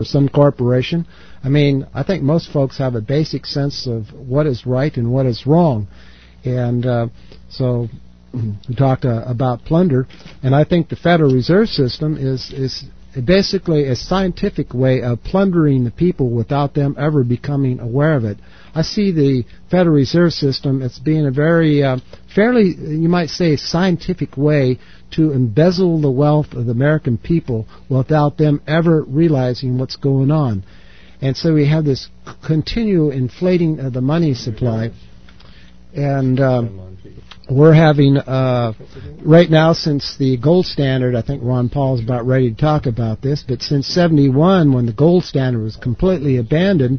some corporation. I mean, I think most folks have a basic sense of what is right and what is wrong. And so we talked about plunder, and I think the Federal Reserve System is basically a scientific way of plundering the people without them ever becoming aware of it. I see the Federal Reserve System as being a very fairly, you might say, scientific way to embezzle the wealth of the American people without them ever realizing what's going on. And so we have this continual inflating of the money supply. And we're having, right now, since the gold standard, I think Ron Paul is about ready to talk about this, but since 71, when the gold standard was completely abandoned,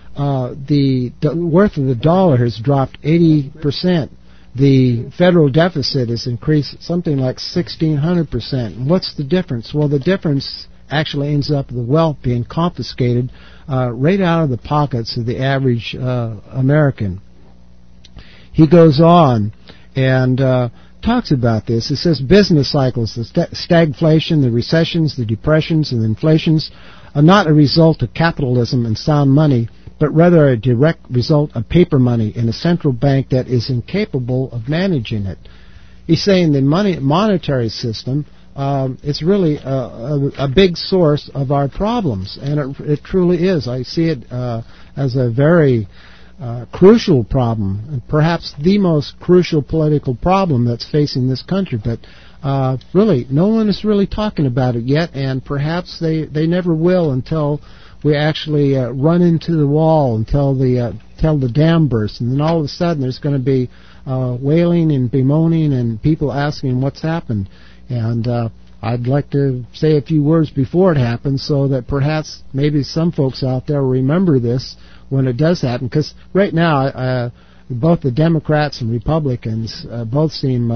the worth of the dollar has dropped 80%. The federal deficit has increased something like 1,600%. What's the difference? Well, the difference actually ends up the wealth being confiscated right out of the pockets of the average American. He goes on and talks about this. It says business cycles, the stagflation, the recessions, the depressions, and the inflations are not a result of capitalism and sound money, but rather a direct result of paper money in a central bank that is incapable of managing it. He's saying the monetary system is really a big source of our problems, and it truly is. I see it as a very crucial problem, and perhaps the most crucial political problem that's facing this country. But really, no one is really talking about it yet, and perhaps they never will until we actually run into the wall, until the dam bursts, and then all of a sudden there's going to be wailing and bemoaning and people asking what's happened. And I'd like to say a few words before it happens so that perhaps maybe some folks out there will remember this when it does happen, because right now both the Democrats and Republicans both seem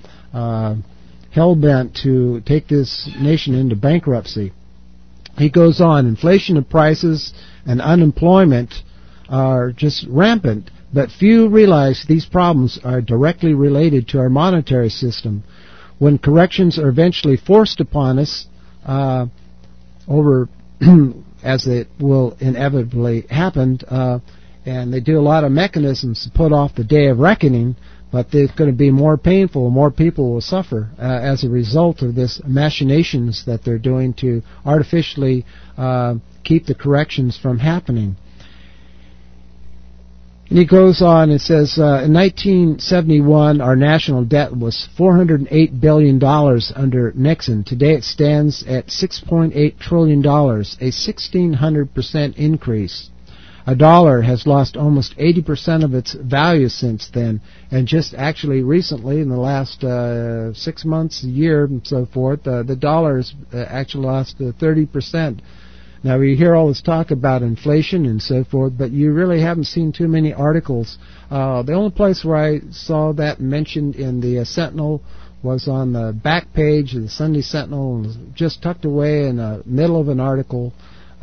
hell-bent to take this nation into bankruptcy. He goes on, inflation of prices and unemployment are just rampant, but few realize these problems are directly related to our monetary system. When corrections are eventually forced upon us over as it will inevitably happen, and they do a lot of mechanisms to put off the day of reckoning, but it's going to be more painful, and more people will suffer as a result of this machinations that they're doing to artificially keep the corrections from happening. And he goes on and says, in 1971, our national debt was $408 billion under Nixon. Today it stands at $6.8 trillion, a 1,600% increase. A dollar has lost almost 80% of its value since then, and just actually recently, in the last 6 months, a year, and so forth, the dollar has actually lost 30%. Now, we hear all this talk about inflation and so forth, but you really haven't seen too many articles. The only place where I saw that mentioned in the Sentinel was on the back page of the Sunday Sentinel, just tucked away in the middle of an article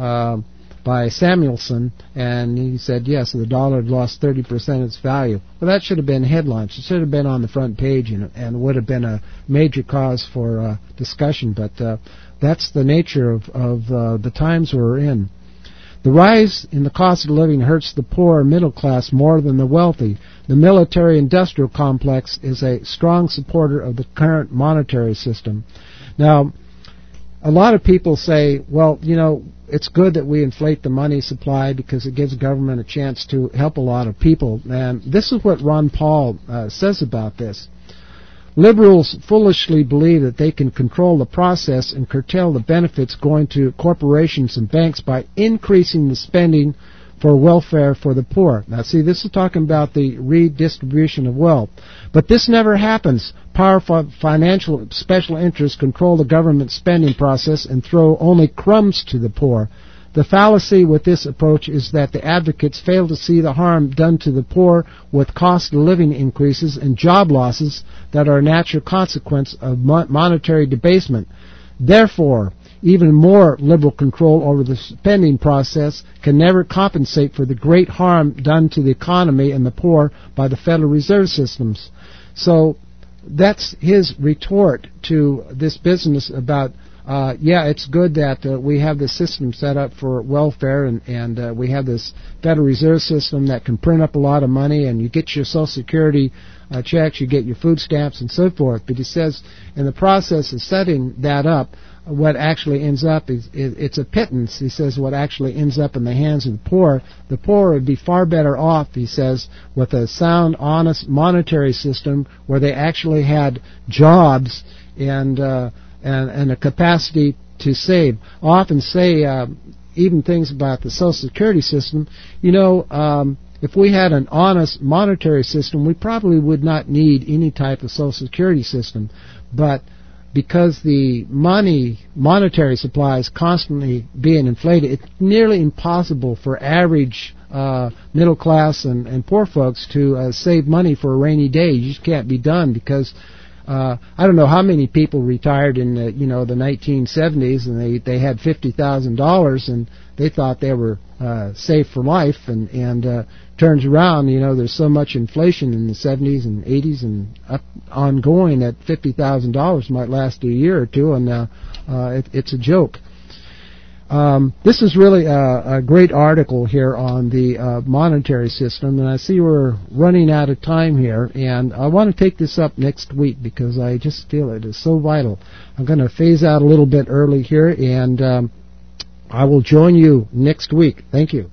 by Samuelson, and he said, yes, the dollar had lost 30% of its value. Well, that should have been headlines. It should have been on the front page and would have been a major cause for discussion, but that's the nature of the times we're in. The rise in the cost of living hurts the poor and middle class more than the wealthy. The military-industrial complex is a strong supporter of the current monetary system. Now, a lot of people say, well, you know, it's good that we inflate the money supply because it gives government a chance to help a lot of people. And this is what Ron Paul says about this. Liberals foolishly believe that they can control the process and curtail the benefits going to corporations and banks by increasing the spending for welfare for the poor. Now, see, this is talking about the redistribution of wealth. But this never happens. Powerful financial special interests control the government spending process and throw only crumbs to the poor. The fallacy with this approach is that the advocates fail to see the harm done to the poor with cost of living increases and job losses that are a natural consequence of monetary debasement. Therefore, even more liberal control over the spending process can never compensate for the great harm done to the economy and the poor by the Federal Reserve systems. So that's his retort to this business about it's good that we have this system set up for welfare, and we have this Federal Reserve System that can print up a lot of money, and you get your Social Security checks, you get your food stamps, and so forth. But he says in the process of setting that up, what actually ends up is it's a pittance. He says what actually ends up in the hands of the poor would be far better off, he says, with a sound, honest monetary system where they actually had jobs and a capacity to save. I often say even things about the Social Security system. If we had an honest monetary system, we probably would not need any type of Social Security system. But because the monetary supply is constantly being inflated, it's nearly impossible for average middle class and poor folks to save money for a rainy day. You just can't be done because I don't know how many people retired in the 1970s and they had $50,000 and they thought they were safe for life, and turns around, there's so much inflation in the 70s and 80s and up ongoing that $50,000 might last a year or two, and it's a joke. This is really a great article here on the monetary system, and I see we're running out of time here, and I want to take this up next week because I just feel it is so vital. I'm going to phase out a little bit early here, and I will join you next week. Thank you.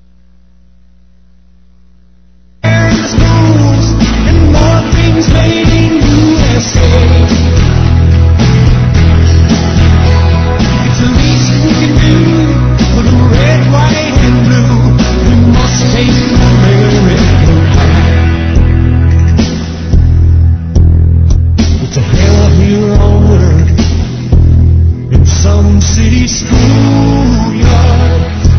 City schoolyard,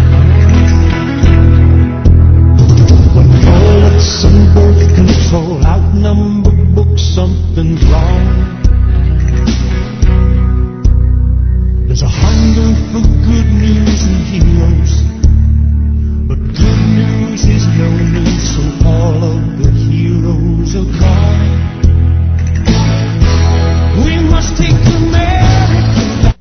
when bullets and birth control outnumber books, something's wrong. There's a hunger for good news and heroes, but good news is no news, so all of the heroes are gone. We must take America back.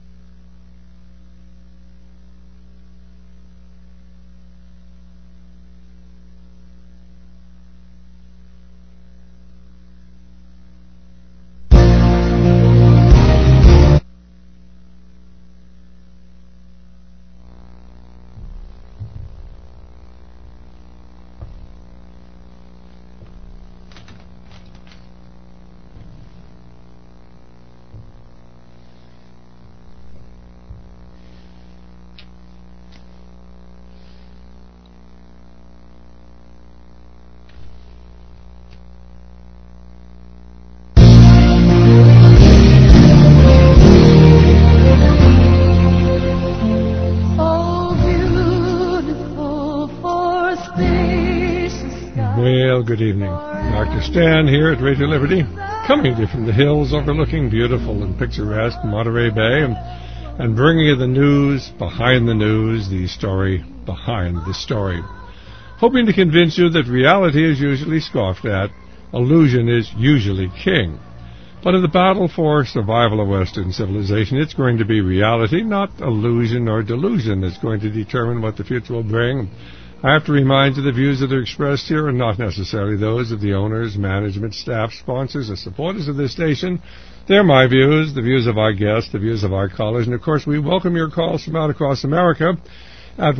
Good evening. Dr. Stan here at Radio Liberty, coming to you from the hills overlooking beautiful and picturesque Monterey Bay, and bringing you the news behind the news, the story behind the story. Hoping to convince you that reality is usually scoffed at, illusion is usually king. But in the battle for survival of Western civilization, it's going to be reality, not illusion or delusion, that's going to determine what the future will bring. I have to remind you the views that are expressed here are not necessarily those of the owners, management, staff, sponsors, or supporters of this station. They're my views, the views of our guests, the views of our callers, and of course we welcome your calls from out across America at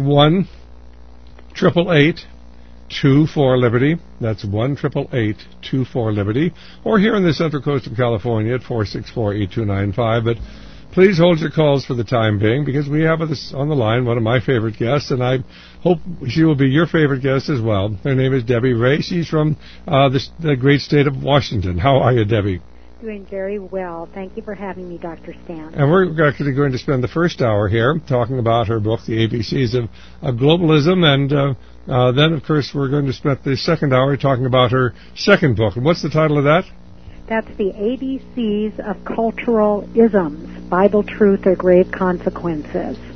1-888-24-LIBERTY. That's 1-888-24-LIBERTY. Or here on the Central Coast of California at 464-8295. But please hold your calls for the time being, because we have on the line one of my favorite guests, and I hope she will be your favorite guest as well. Her name is Debbie Ray. She's from the great state of Washington. How are you, Debbie? Doing very well. Thank you for having me, Dr. Stan. And we're actually going to spend the first hour here talking about her book, The ABCs of Globalism, and then, of course, we're going to spend the second hour talking about her second book. And what's the title of that? That's The ABCs of Cultural Isms, Bible Truth or Grave Consequences.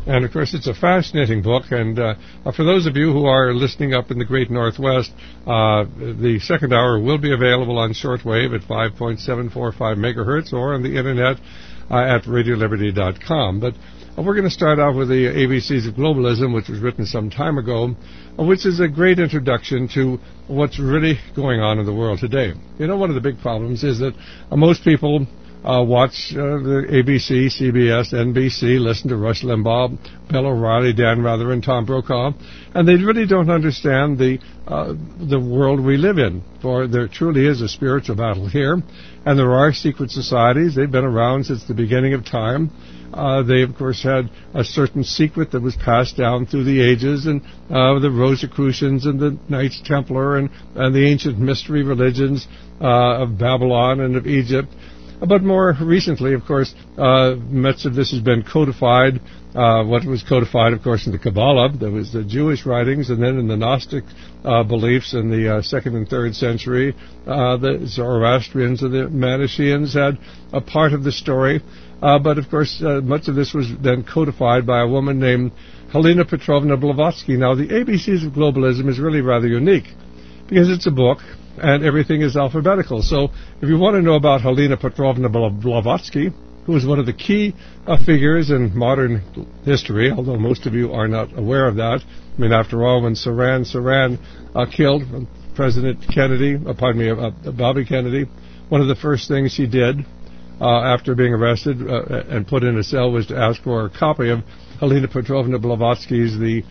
And, of course, it's a fascinating book. And for those of you who are listening up in the great Northwest, the second hour will be available on shortwave at 5.745 megahertz or on the Internet at radioliberty.com. But we're going to start off with the ABCs of Globalism, which was written some time ago, which is a great introduction to what's really going on in the world today. You know, one of the big problems is that most people watch the ABC, CBS, NBC, listen to Rush Limbaugh, Bill O'Reilly, Dan Rather, and Tom Brokaw, and they really don't understand the world we live in. For there truly is a spiritual battle here, and there are secret societies. They've been around since the beginning of time. They, of course, had a certain secret that was passed down through the ages, and the Rosicrucians and the Knights Templar and the ancient mystery religions of Babylon and of Egypt. But more recently, of course, much of this has been codified. What was codified, of course, in the Kabbalah, there was the Jewish writings, and then in the Gnostic beliefs in the 2nd and 3rd century, the Zoroastrians and the Manichaeans had a part of the story. But, of course, much of this was then codified by a woman named Helena Petrovna Blavatsky. Now, the ABCs of Globalism is really rather unique because it's a book and everything is alphabetical. So if you want to know about Helena Petrovna Blavatsky, who is one of the key figures in modern history, although most of you are not aware of that. I mean, after all, when Saran killed President Kennedy, Bobby Kennedy, one of the first things she did after being arrested and put in a cell was to ask for a copy of Helena Petrovna Blavatsky's the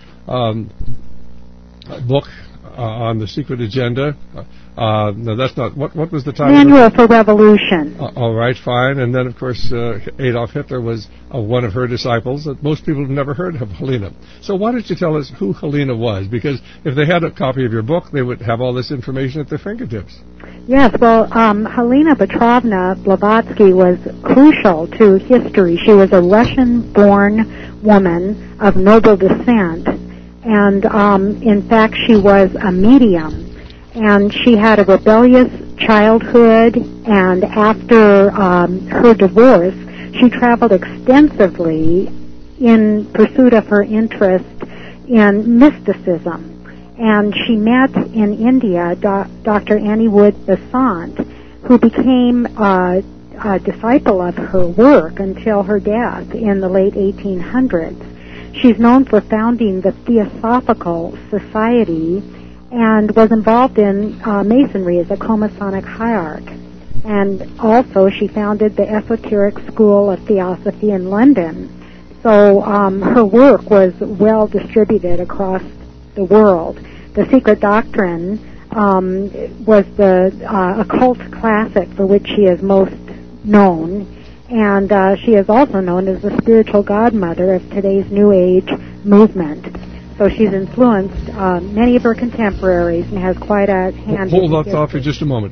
book on the secret agenda. No, that's not. What was the title? Manual for Revolution. All right, fine. And then, of course, Adolf Hitler was one of her disciples. Most people have never heard of Helena. So why don't you tell us who Helena was? Because if they had a copy of your book, they would have all this information at their fingertips. Yes, well, Helena Petrovna Blavatsky was crucial to history. She was a Russian-born woman of noble descent, and in fact, she was a medium. And she had a rebellious childhood, and after her divorce, she traveled extensively in pursuit of her interest in mysticism. And she met in India Dr. Annie Wood Besant, who became a disciple of her work until her death in the late 1800s. She's known for founding the Theosophical Society and was involved in Masonry as a co-Masonic hierarch. And also she founded the Esoteric School of Theosophy in London. So her work was well distributed across the world. The Secret Doctrine was the occult classic for which she is most known, and she is also known as the spiritual godmother of today's New Age movement. So she's influenced many of her contemporaries and has quite a hand. Hold that thought for just a moment.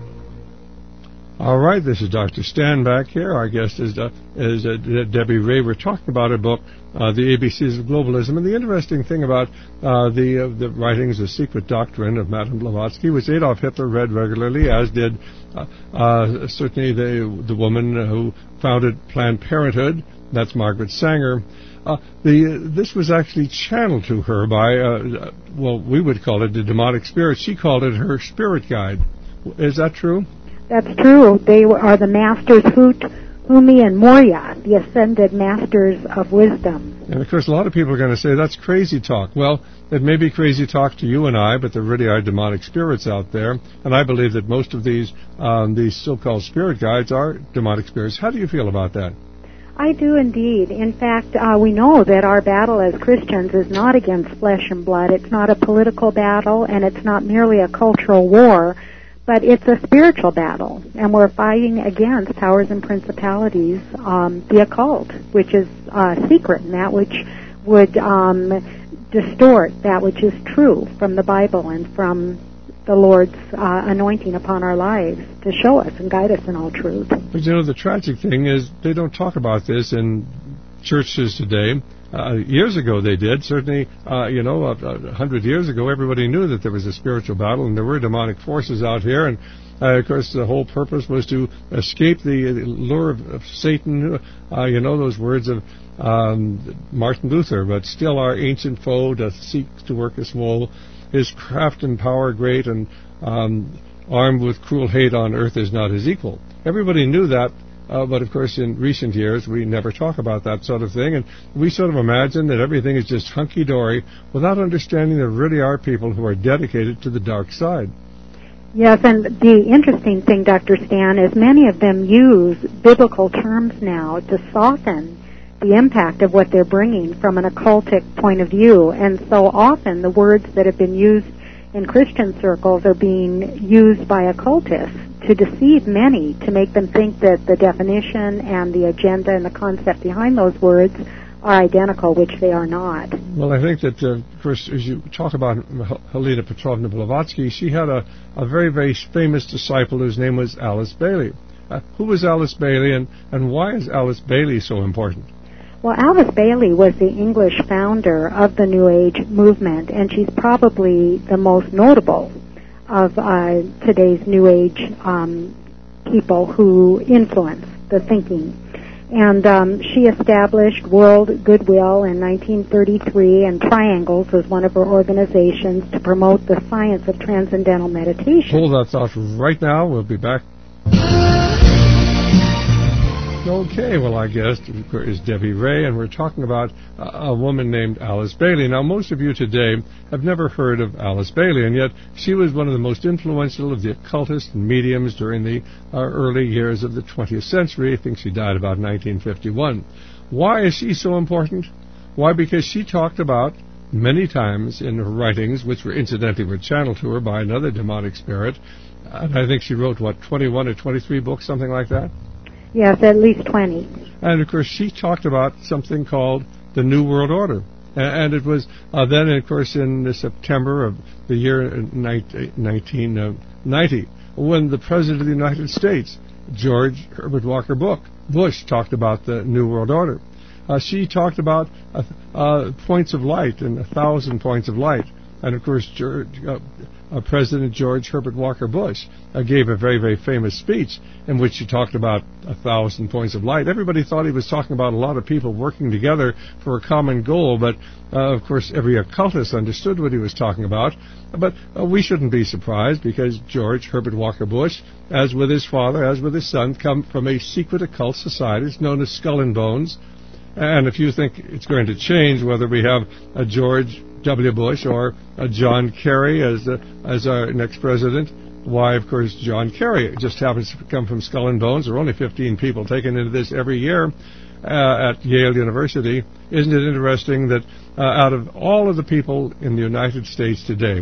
All right, this is Dr. Stan back here. Our guest is Debbie Ray. We're talking about her book, The ABCs of Globalism. And the interesting thing about the writings, The Secret Doctrine of Madame Blavatsky, which Adolf Hitler read regularly, as did certainly the woman who founded Planned Parenthood. That's Margaret Sanger. This was actually channeled to her by, we would call it the demonic spirit. She called it her spirit guide. Is that true? That's true. They are the masters Humi and Moria, the ascended masters of wisdom. And of course, a lot of people are going to say that's crazy talk. Well, it may be crazy talk to you and I, but there really are demonic spirits out there. And I believe that most of these so-called spirit guides are demonic spirits. How do you feel about that? I do indeed. In fact, we know that our battle as Christians is not against flesh and blood. It's not a political battle, and it's not merely a cultural war, but it's a spiritual battle, and we're fighting against powers and principalities, the occult, which is secret, and that which would distort that which is true from the Bible and from the Lord's anointing upon our lives to show us and guide us in all truth. But you know, the tragic thing is they don't talk about this in churches today. Years ago they did. Certainly, 100 years ago, everybody knew that there was a spiritual battle and there were demonic forces out here. And, of course, the whole purpose was to escape the lure of Satan. Those words of Martin Luther, but still our ancient foe doth seek to work us woe. His craft and power great, and armed with cruel hate on earth is not his equal. Everybody knew that, but of course in recent years we never talk about that sort of thing, and we sort of imagine that everything is just hunky-dory without understanding there really are people who are dedicated to the dark side. Yes, and the interesting thing, Dr. Stan, is many of them use biblical terms now to soften the impact of what they're bringing from an occultic point of view. And so often the words that have been used in Christian circles are being used by occultists to deceive many, to make them think that the definition and the agenda and the concept behind those words are identical, which they are not. Well, I think that, of course, as you talk about Helena Petrovna Blavatsky, she had a very, very famous disciple whose name was Alice Bailey. Who was Alice Bailey, and why is Alice Bailey so important? Well, Alice Bailey was the English founder of the New Age movement, and she's probably the most notable of today's New Age people who influence the thinking. And she established World Goodwill in 1933, and Triangles was one of her organizations to promote the science of transcendental meditation. Hold that thought right now. We'll be back. Okay, well, our guest is Debbie Ray, and we're talking about a woman named Alice Bailey. Now, most of you today have never heard of Alice Bailey, and yet she was one of the most influential of the occultists and mediums during the early years of the 20th century. I think she died about 1951. Why is she so important? Why? Because she talked about many times in her writings, which were incidentally were channeled to her by another demonic spirit, and I think she wrote, 21 or 23 books, something like that? Yes, at least 20. And, of course, she talked about something called the New World Order. And it was then, of course, in September of the year 1990, when the President of the United States, George Herbert Walker Bush, talked about the New World Order. She talked about points of light and 1,000 points of light. And, of course, President George Herbert Walker Bush gave a very, very famous speech in which he talked about 1,000 points of light. Everybody thought he was talking about a lot of people working together for a common goal, but, of course, every occultist understood what he was talking about. But we shouldn't be surprised, because George Herbert Walker Bush, as with his father, as with his son, come from a secret occult society. It's known as Skull and Bones. And if you think it's going to change whether we have a George W. Bush or John Kerry as our next president, why, of course, John Kerry just happens to come from Skull and Bones. There are only 15 people taken into this every year at Yale University. Isn't it interesting that out of all of the people in the United States today,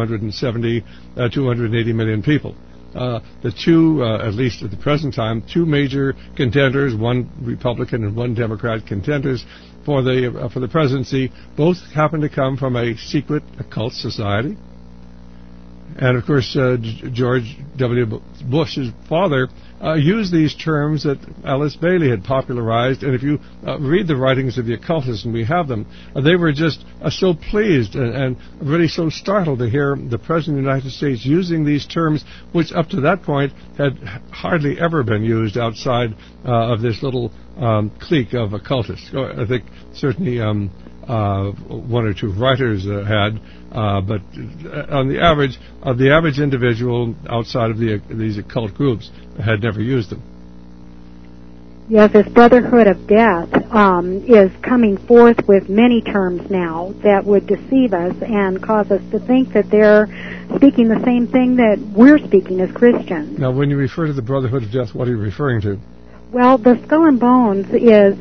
280 million people, the two, at least at the present time, two major contenders, one Republican and one Democrat contenders for the presidency, both happen to come from a secret occult society. And, of course, George W. Bush's father used these terms that Alice Bailey had popularized. And if you read the writings of the occultists, and we have them, they were just so pleased and really so startled to hear the President of the United States using these terms, which up to that point had hardly ever been used outside of this little clique of occultists. I think certainly one or two writers had, but on the average individual outside of these occult groups had never used them. Yes, this Brotherhood of Death is coming forth with many terms now that would deceive us and cause us to think that they're speaking the same thing that we're speaking as Christians. Now, when you refer to the Brotherhood of Death, what are you referring to? Well, the Skull and Bones is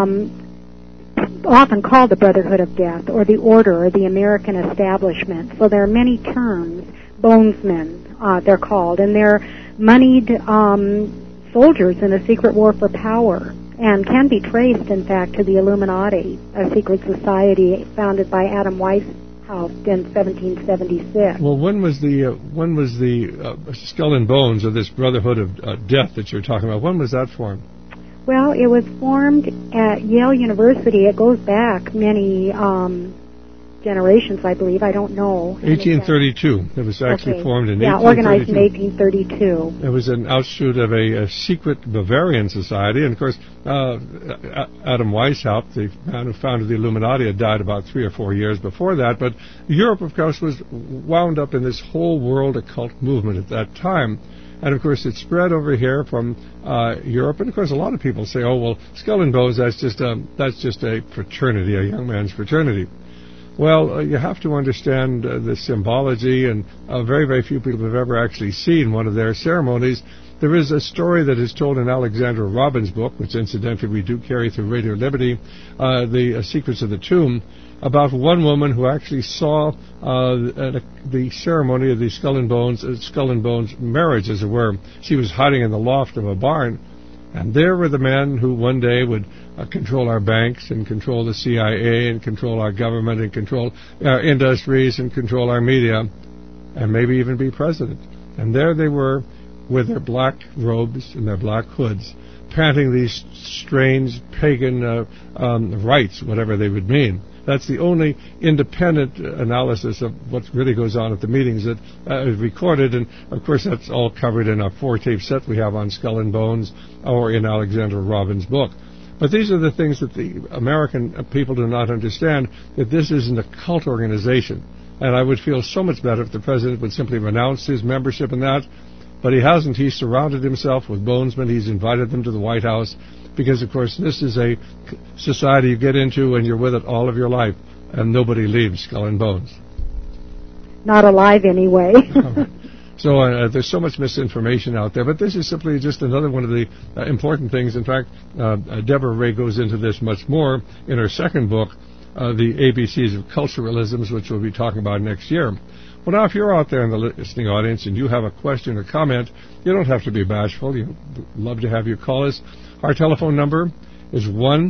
often called the Brotherhood of Death, or the Order, or the American Establishment. So there are many terms, bonesmen, they're called, and they're moneyed soldiers in a secret war for power, and can be traced, in fact, to the Illuminati, a secret society founded by Adam Weishaupt in 1776. Well, when was the Skull and Bones, or this Brotherhood of Death that you're talking about? When was that formed? Well, it was formed at Yale University. It goes back many generations, I believe. I don't know. 1832. It was actually formed in 1832. Yeah, organized in 1832. It was an outshoot of a secret Bavarian society. And, of course, Adam Weishaupt, the man who founded the Illuminati, had died about 3 or 4 years before that. But Europe, of course, was wound up in this whole world occult movement at that time. And, of course, it spread over here from Europe. And, of course, a lot of people say, oh, well, Skull and Bones, that's just a fraternity, a young man's fraternity. Well, you have to understand the symbology, and very, very few people have ever actually seen one of their ceremonies. There is a story that is told in Alexander Robbins' book, which incidentally we do carry through Radio Liberty, The Secrets of the Tomb, about one woman who actually saw the ceremony of the Skull and Bones marriage, as it were. She was hiding in the loft of a barn, and there were the men who one day would control our banks and control the CIA and control our government and control our industries and control our media and maybe even be president. And there they were with their black robes and their black hoods, panting these strange pagan rites, whatever they would mean. That's the only independent analysis of what really goes on at the meetings that is recorded, and of course that's all covered in a 4-tape set we have on Skull and Bones or in Alexander Robbins' book. But these are the things that the American people do not understand, that this isn't a cult organization. And I would feel so much better if the president would simply renounce his membership in that. But he hasn't. He's surrounded himself with bonesmen. He's invited them to the White House because, of course, this is a society you get into and you're with it all of your life, and nobody leaves Skull and Bones. Not alive anyway. So there's so much misinformation out there, but this is simply just another one of the important things. In fact, Deborah Ray goes into this much more in her second book, The ABCs of Culturalisms, which we'll be talking about next year. Well, now, if you're out there in the listening audience and you have a question or comment, you don't have to be bashful. We'd love to have you call us. Our telephone number is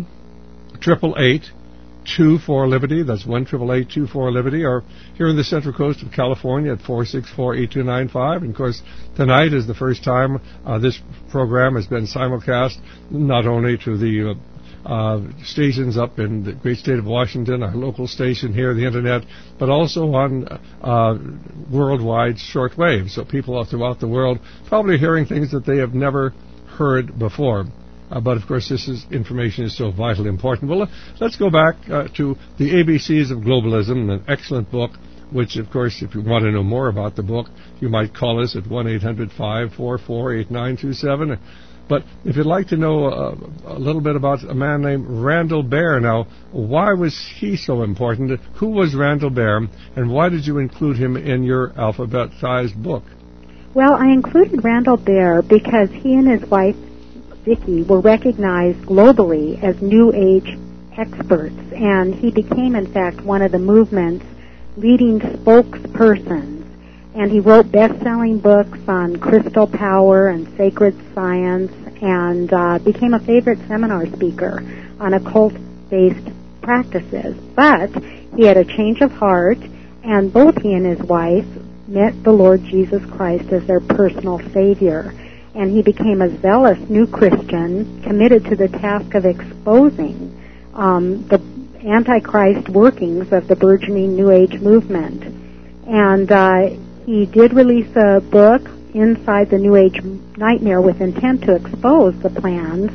1-888-24-LIBERTY. That's 1-888-24-LIBERTY. Or here in the Central Coast of California at 464-8295. And, of course, tonight is the first time this program has been simulcast not only to the stations up in the great state of Washington, our local station here, the Internet, but also on worldwide shortwave. So people all throughout the world probably hearing things that they have never heard before. But, of course, information is so vitally important. Well, let's go back to the ABCs of Globalism, an excellent book, which, of course, if you want to know more about the book, you might call us at 1-800-544-8927. But if you'd like to know a little bit about a man named Randall Baer, now, why was he so important? Who was Randall Baer, and why did you include him in your alphabetized book? Well, I included Randall Baer because he and his wife, Vicki, were recognized globally as New Age experts, and he became, in fact, one of the movement's leading spokespersons. And he wrote best-selling books on crystal power and sacred science, and became a favorite seminar speaker on occult-based practices. But he had a change of heart, and both he and his wife met the Lord Jesus Christ as their personal Savior. And he became a zealous new Christian, committed to the task of exposing the Antichrist workings of the burgeoning New Age movement. And he did release a book, Inside the New Age Nightmare, with intent to expose the plans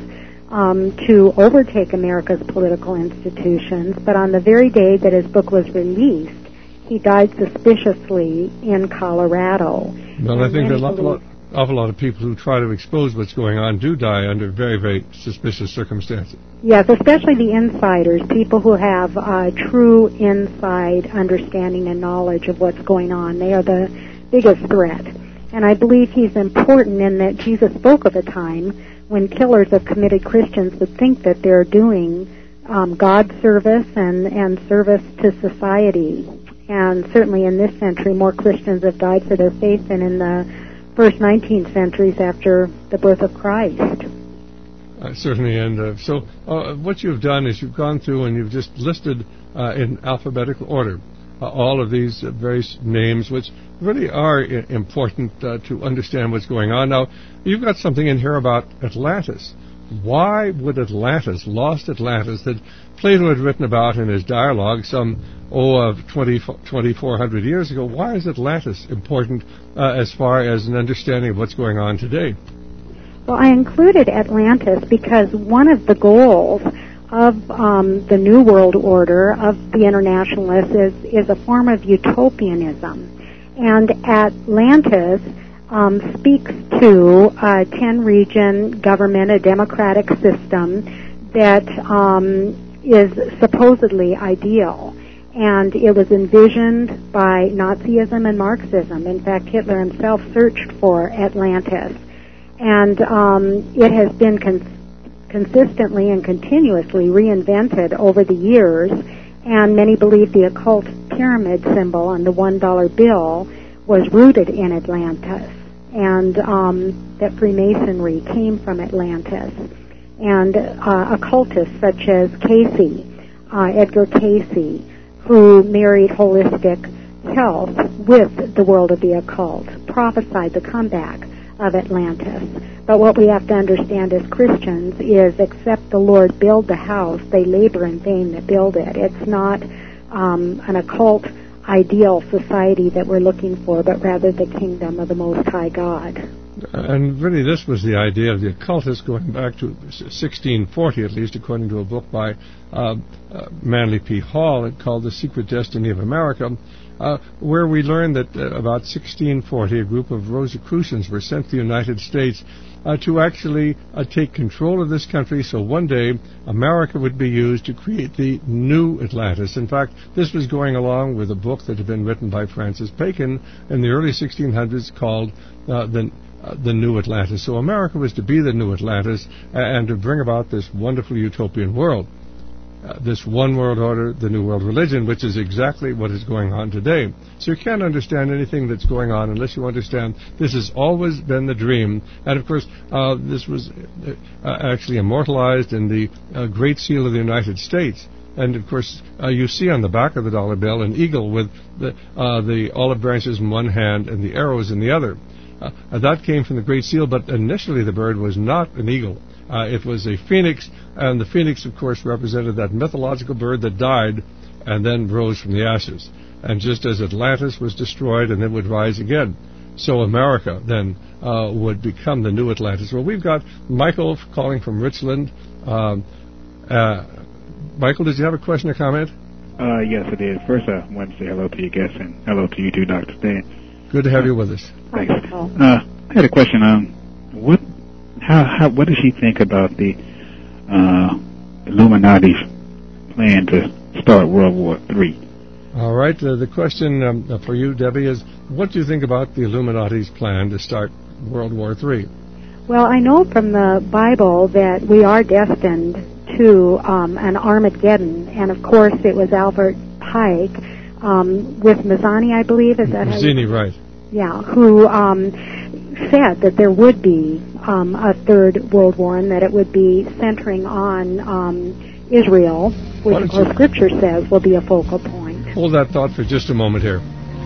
to overtake America's political institutions. But on the very day that his book was released, he died suspiciously in Colorado. Well, I think an awful lot of people who try to expose what's going on do die under very, very suspicious circumstances. Yes, especially the insiders, people who have true inside understanding and knowledge of what's going on. They are the biggest threat. And I believe he's important in that Jesus spoke of a time when killers of committed Christians would think that they're doing God's service and service to society. And certainly in this century, more Christians have died for their faith than in the first 19 centuries after the birth of Christ. Certainly, and so what you've done is you've gone through and you've just listed in alphabetical order all of these various names, which really are important to understand what's going on. Now, you've got something in here about Atlantis. why would Atlantis, lost Atlantis, that Plato had written about in his dialogue some, 2,400 years ago, why is Atlantis important as far as an understanding of what's going on today? Well, I included Atlantis because one of the goals of the New World Order, of the Internationalists, is a form of utopianism. And Atlantis speaks to a 10-region government, a democratic system that is supposedly ideal. And it was envisioned by Nazism and Marxism. In fact, Hitler himself searched for Atlantis. And it has been consistently and continuously reinvented over the years, and many believe the occult pyramid symbol on the $1 bill was rooted in Atlantis, and that Freemasonry came from Atlantis. And occultists such as Casey, Edgar Casey, who married holistic health with the world of the occult, prophesied the comeback of Atlantis. But what we have to understand as Christians is, except the Lord build the house, they labor in vain that build it. It's not an occult ideal society that we're looking for, but rather the kingdom of the Most High God. And really this was the idea of the occultists going back to 1640, at least according to a book by Manly P. Hall called The Secret Destiny of America, where we learned that about 1640 a group of Rosicrucians were sent to the United States to actually take control of this country, so one day America would be used to create the new Atlantis. In fact, this was going along with a book that had been written by Francis Bacon in the early 1600s called the New Atlantis. So America was to be the New Atlantis and to bring about this wonderful utopian world. This one world order, the new world religion, which is exactly what is going on today. So you can't understand anything that's going on unless you understand this has always been the dream. And of course, this was actually immortalized in the Great Seal of the United States. And of course, you see on the back of the dollar bill an eagle with the olive branches in one hand and the arrows in the other. That came from the Great Seal, but initially the bird was not an eagle. It was a phoenix, and the phoenix, of course, represented that mythological bird that died and then rose from the ashes. And just as Atlantis was destroyed and then would rise again, so America then would become the new Atlantis. Well, we've got Michael calling from Richland. Michael, did you have a question or comment? Yes, I did. First, I wanted to say hello to your guests and hello to you too, Dr. Stan. Good to have you with us. Thanks. I had a question. What does she think about the Illuminati's plan to start World War III? All right. The question for you, Debbie, is what do you think about the Illuminati's plan to start World War III? Well, I know from the Bible that we are destined to an Armageddon, and of course it was Albert Pike with Mazzini, I believe. Is that Mazzini, right? Yeah, who said that there would be a third world war and that it would be centering on Israel, which of course Scripture says will be a focal point. Hold that thought for just a moment here.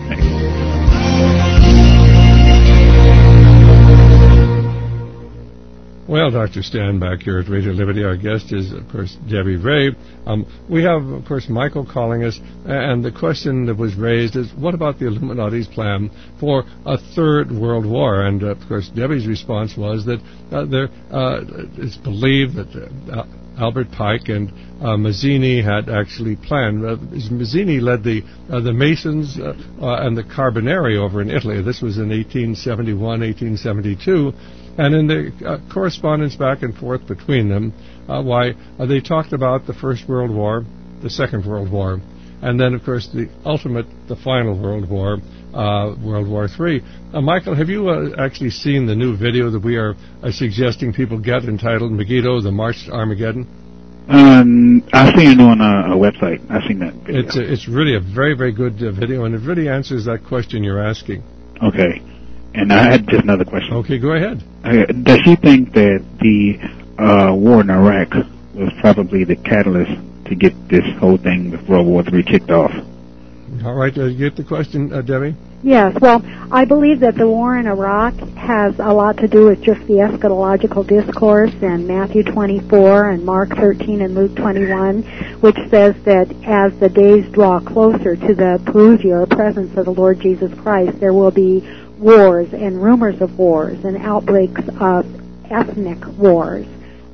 Well, Dr. Stan back here at Radio Liberty. Our guest is, of course, Debbie Ray. We have, of course, Michael calling us, and the question that was raised is, what about the Illuminati's plan for a third world war? And, of course, Debbie's response was that it's believed that Albert Pike and Mazzini had actually planned. Mazzini led the Masons and the Carbonari over in Italy. This was in 1871, 1872. And in the correspondence back and forth between them, they talked about the First World War, the Second World War, and then, of course, the final World War, World War III. Michael, have you actually seen the new video that we are suggesting people get entitled Megiddo, the March to Armageddon? I've seen it on a website. I've seen that video. It's really a very, very good video, and it really answers that question you're asking. Okay. And I had just another question. Okay, go ahead. Does she think that the war in Iraq was probably the catalyst to get this whole thing with World War III kicked off? All right, you get the question, Debbie? Yes, well, I believe that the war in Iraq has a lot to do with just the eschatological discourse in Matthew 24 and Mark 13 and Luke 21, which says that as the days draw closer to the parousia or presence of the Lord Jesus Christ, there will be wars and rumors of wars and outbreaks of ethnic wars,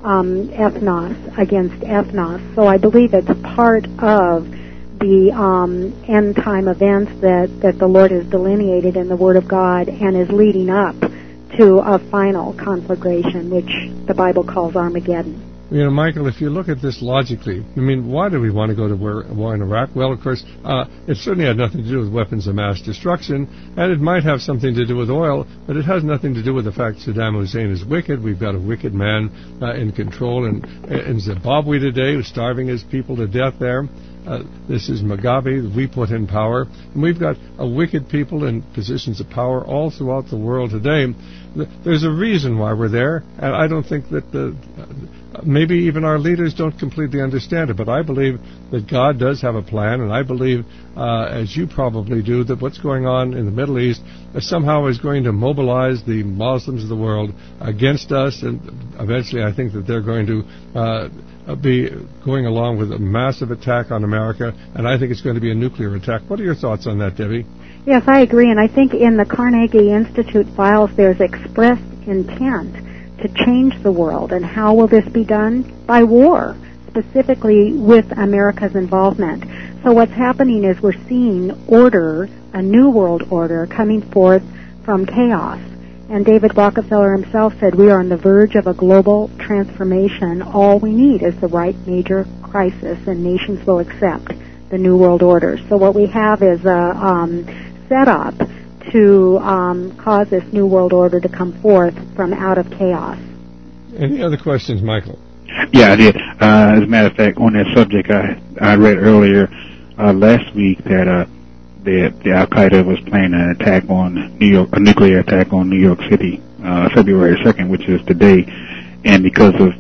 ethnos against ethnos. So I believe it's part of the end time events that the Lord has delineated in the Word of God and is leading up to a final conflagration, which the Bible calls Armageddon. You know, Michael, if you look at this logically, I mean, why do we want to go to war in Iraq? Well, of course, it certainly had nothing to do with weapons of mass destruction, and it might have something to do with oil, but it has nothing to do with the fact Saddam Hussein is wicked. We've got a wicked man in control in Zimbabwe today who's starving his people to death there. This is Mugabe, we put in power, and we've got a wicked people in positions of power all throughout the world today. There's a reason why we're there, and I don't think that maybe even our leaders don't completely understand it, but I believe that God does have a plan, and I believe, as you probably do, that what's going on in the Middle East somehow is going to mobilize the Muslims of the world against us, and eventually I think that they're going to be going along with a massive attack on America, and I think it's going to be a nuclear attack. What are your thoughts on that, Debbie? Yes, I agree, and I think in the Carnegie Institute files there's expressed intent to change the world. And how will this be done? By war, specifically with America's involvement. So what's happening is we're seeing order, a new world order, coming forth from chaos. And David Rockefeller himself said we are on the verge of a global transformation. All we need is the right major crisis, and nations will accept the new world order. So what we have is a setup to cause this new world order to come forth from out of chaos. Any other questions, Michael? Yeah, I did. As a matter of fact, on that subject, I read earlier last week that the Al Qaeda was planning an attack on New York, a nuclear attack on New York City, February 2nd, which is today, and because of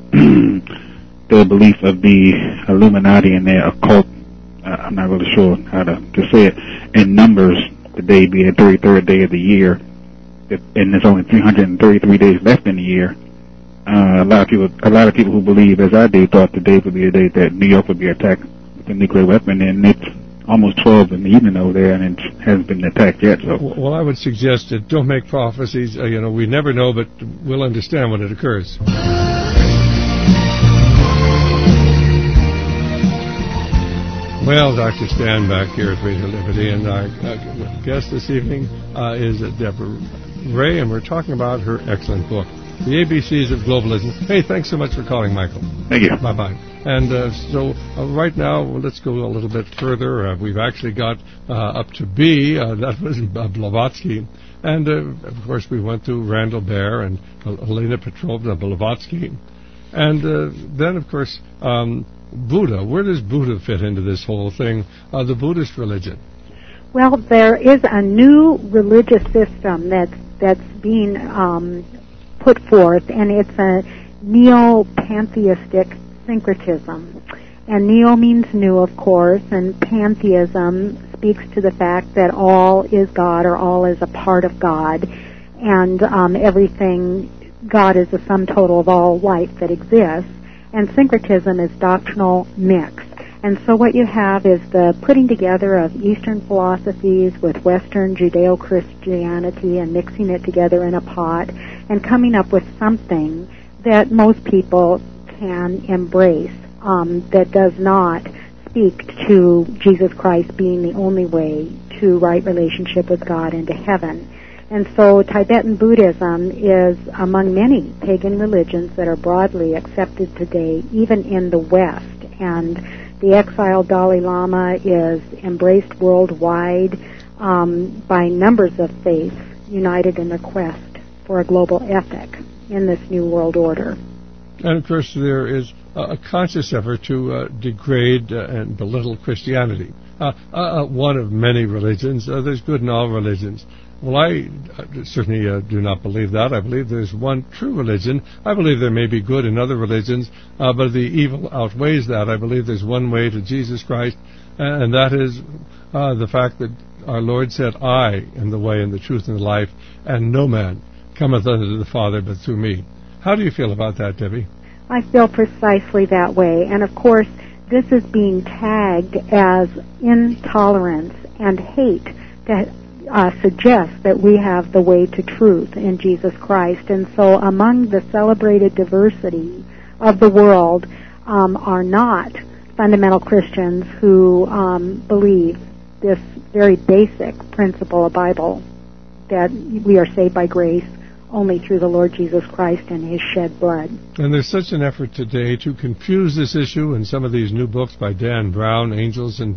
the belief of the Illuminati and their occult, I'm not really sure how to say it, in numbers, today being the 33rd day of the year, and there's only 333 days left in the year. A lot of people who believe, as I did, thought today would be a day that New York would be attacked with a nuclear weapon, and it's almost 12 in the evening over there, and it hasn't been attacked yet. So, well, I would suggest that don't make prophecies. We never know, but we'll understand when it occurs. Well, Dr. Stan back here at Radio Liberty, and our guest this evening is Deborah Ray, and we're talking about her excellent book, The ABCs of Globalism. Hey, thanks so much for calling, Michael. Thank you. Bye-bye. And so right now, let's go a little bit further. We've actually got up to B. That was Blavatsky. And, of course, we went through Randall Baer and Helena Petrovna Blavatsky. And then, of course, Buddha. Where does Buddha fit into this whole thing, the Buddhist religion? Well, there is a new religious system that's being put forth, and it's a neo-pantheistic syncretism. And neo means new, of course, and pantheism speaks to the fact that all is God, or all is a part of God, and everything, God is the sum total of all life that exists, and syncretism is doctrinal mix. And so what you have is the putting together of Eastern philosophies with Western Judeo-Christianity and mixing it together in a pot and coming up with something that most people can embrace, that does not speak to Jesus Christ being the only way to right relationship with God and to heaven. And so Tibetan Buddhism is among many pagan religions that are broadly accepted today, even in the West. And the exiled Dalai Lama is embraced worldwide by numbers of faiths united in their quest for a global ethic in this new world order. And, of course, there is a conscious effort to degrade and belittle Christianity. One of many religions. There's good in all religions. Well, I certainly do not believe that. I believe there's one true religion. I believe there may be good in other religions, but the evil outweighs that. I believe there's one way to Jesus Christ, and that is the fact that our Lord said, I am the way and the truth and the life, and no man cometh unto the Father but through me. How do you feel about that, Debbie? I feel precisely that way. And of course, this is being tagged as intolerance and hate that suggests that we have the way to truth in Jesus Christ. And so among the celebrated diversity of the world are not fundamental Christians who believe this very basic principle of Bible, that we are saved by grace only through the Lord Jesus Christ and His shed blood. And there's such an effort today to confuse this issue in some of these new books by Dan Brown, Angels and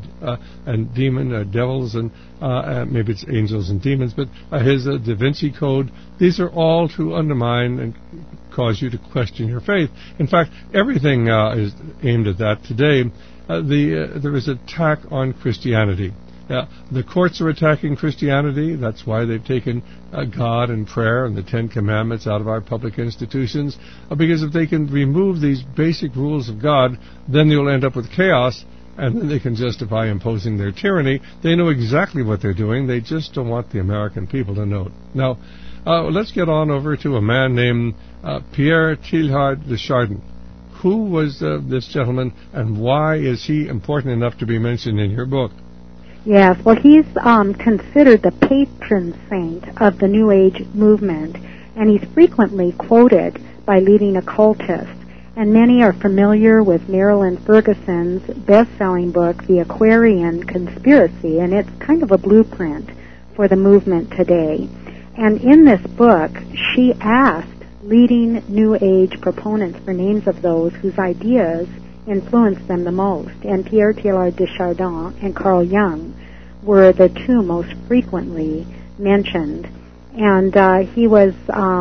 Devils, and maybe it's Angels and Demons, but his Da Vinci Code. These are all to undermine and cause you to question your faith. In fact, everything is aimed at that today. There is an attack on Christianity. The courts are attacking Christianity. That's why they've taken God and prayer and the Ten Commandments out of our public institutions. Because if they can remove these basic rules of God, then you'll end up with chaos, and then they can justify imposing their tyranny. They know exactly what they're doing. They just don't want the American people to know it. Now, let's get on over to a man named Pierre Teilhard de Chardin. Who was this gentleman, and why is he important enough to be mentioned in your book? Yes, well, he's considered the patron saint of the New Age movement, and he's frequently quoted by leading occultists. And many are familiar with Marilyn Ferguson's best-selling book, The Aquarian Conspiracy, and it's kind of a blueprint for the movement today. And in this book, she asked leading New Age proponents for names of those whose ideas influenced them the most, and Pierre Teilhard de Chardin and Carl Jung were the two most frequently mentioned. And he was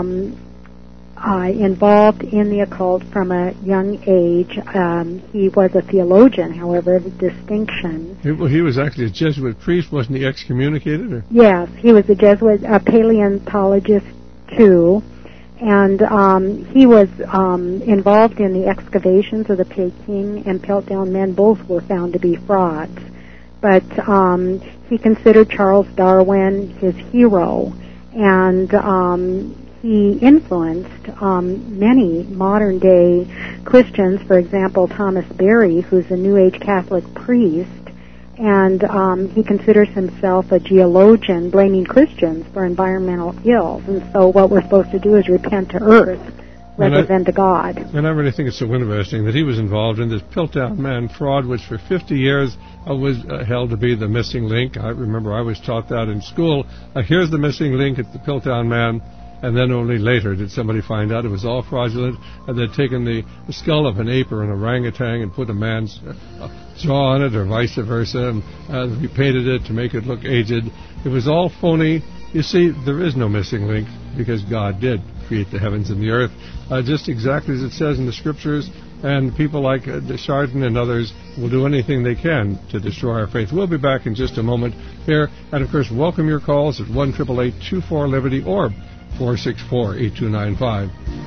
involved in the occult from a young age. He was a theologian, however, of distinction. He was actually a Jesuit priest. Wasn't he excommunicated? Or? Yes, he was a Jesuit, a paleontologist too. And he was involved in the excavations of the Peking and Piltdown Men. Both were found to be frauds. But he considered Charles Darwin his hero, and he influenced many modern-day Christians. For example, Thomas Berry, who's a New Age Catholic priest, and he considers himself a geologian, blaming Christians for environmental ills. And so what we're supposed to do is repent to earth rather than to God. And I really think it's so interesting that he was involved in this Piltdown Man fraud, which for 50 years was held to be the missing link. I remember I was taught that in school. Here's the missing link, it's the Piltdown Man. And then only later did somebody find out it was all fraudulent, and they'd taken the skull of an ape or an orangutan and put a man's jaw on it, or vice versa, and repainted it to make it look aged. It was all phony. You see, there is no missing link, because God did create the heavens and the earth, just exactly as it says in the Scriptures, and people like de Chardin and others will do anything they can to destroy our faith. We'll be back in just a moment here, and of course, welcome your calls at 1-888-24-LIBERTY or 464-8295.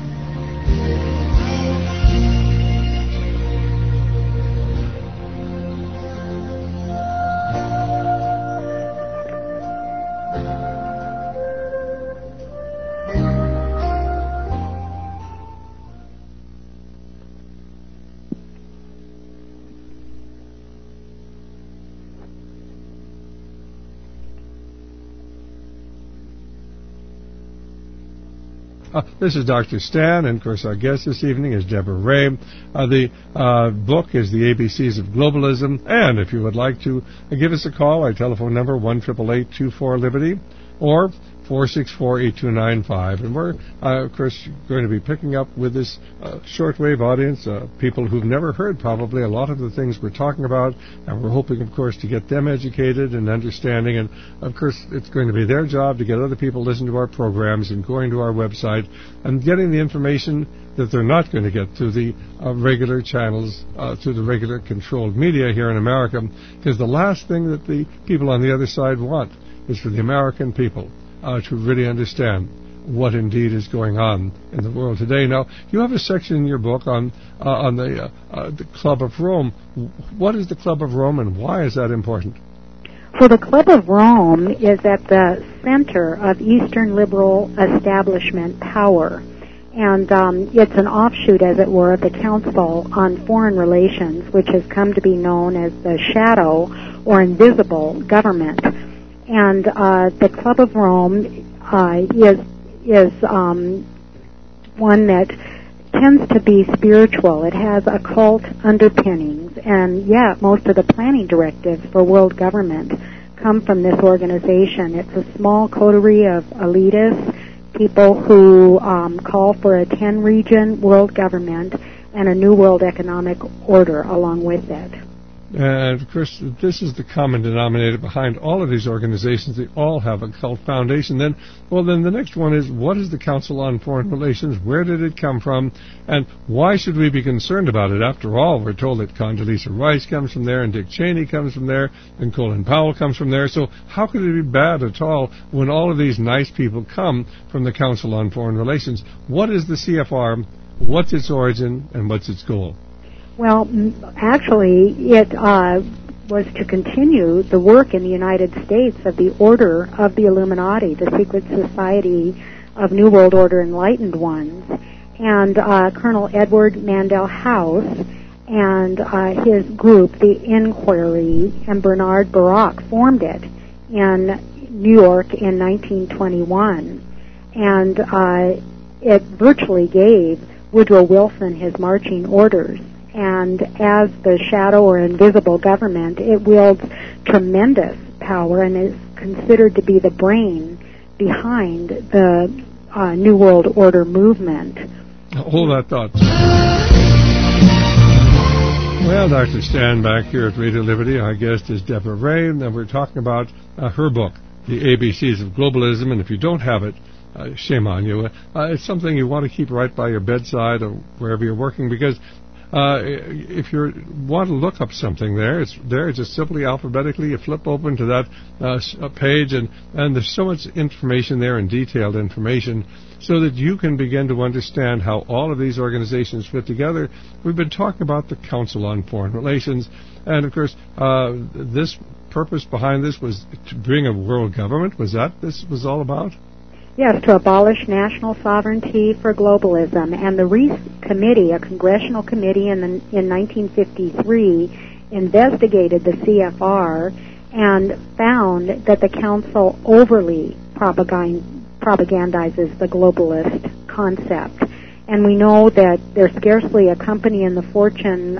This is Dr. Stan, and of course our guest this evening is Deborah Ray. The book is The ABCs of Globalism, and if you would like to give us a call, our telephone number 1-888-24-LIBERTY or 464-8295. And we're, of course, going to be picking up with this shortwave audience, people who've never heard probably a lot of the things we're talking about, and we're hoping, of course, to get them educated and understanding. And, of course, it's going to be their job to get other people to listen to our programs and going to our website and getting the information that they're not going to get through the regular channels, through the regular controlled media here in America, because the last thing that the people on the other side want is for the American people to really understand what indeed is going on in the world today. Now, you have a section in your book on the Club of Rome. What is the Club of Rome, and why is that important? So the Club of Rome is at the center of Eastern liberal establishment power. And it's an offshoot, as it were, of the Council on Foreign Relations, which has come to be known as the shadow or invisible government. And the Club of Rome is one that tends to be spiritual. It has occult underpinnings, and yet most of the planning directives for world government come from this organization. It's a small coterie of elitists, people who call for a 10-region world government and a new world economic order along with it. And, of course, this is the common denominator behind all of these organizations. They all have a cult foundation. Then the next one is, what is the Council on Foreign Relations? Where did it come from? And why should we be concerned about it? After all, we're told that Condoleezza Rice comes from there, and Dick Cheney comes from there, and Colin Powell comes from there. So how could it be bad at all when all of these nice people come from the Council on Foreign Relations? What is the CFR? What's its origin? And what's its goal? Well, actually, it was to continue the work in the United States of the Order of the Illuminati, the secret society of New World Order enlightened ones. And Colonel Edward Mandell House and his group, the Inquiry, and Bernard Baruch formed it in New York in 1921. And it virtually gave Woodrow Wilson his marching orders. And as the shadow or invisible government, it wields tremendous power and is considered to be the brain behind the New World Order movement. Hold that thought. Well, Dr. Stan back here at Radio Liberty. Our guest is Deborah Ray, and we're talking about her book, The ABCs of Globalism. And if you don't have it, shame on you. It's something you want to keep right by your bedside or wherever you're working, because if you want to look up something there, it's there just simply alphabetically. You flip open to that page, and there's so much information there, and detailed information, so that you can begin to understand how all of these organizations fit together. We've been talking about the Council on Foreign Relations, and of course, this purpose behind this was to bring a world government. Was that this was all about? Yes, to abolish national sovereignty for globalism. And the Reese Committee, a congressional committee in 1953, investigated the CFR and found that the council overly propagandizes the globalist concept. And we know that there's scarcely a company in the Fortune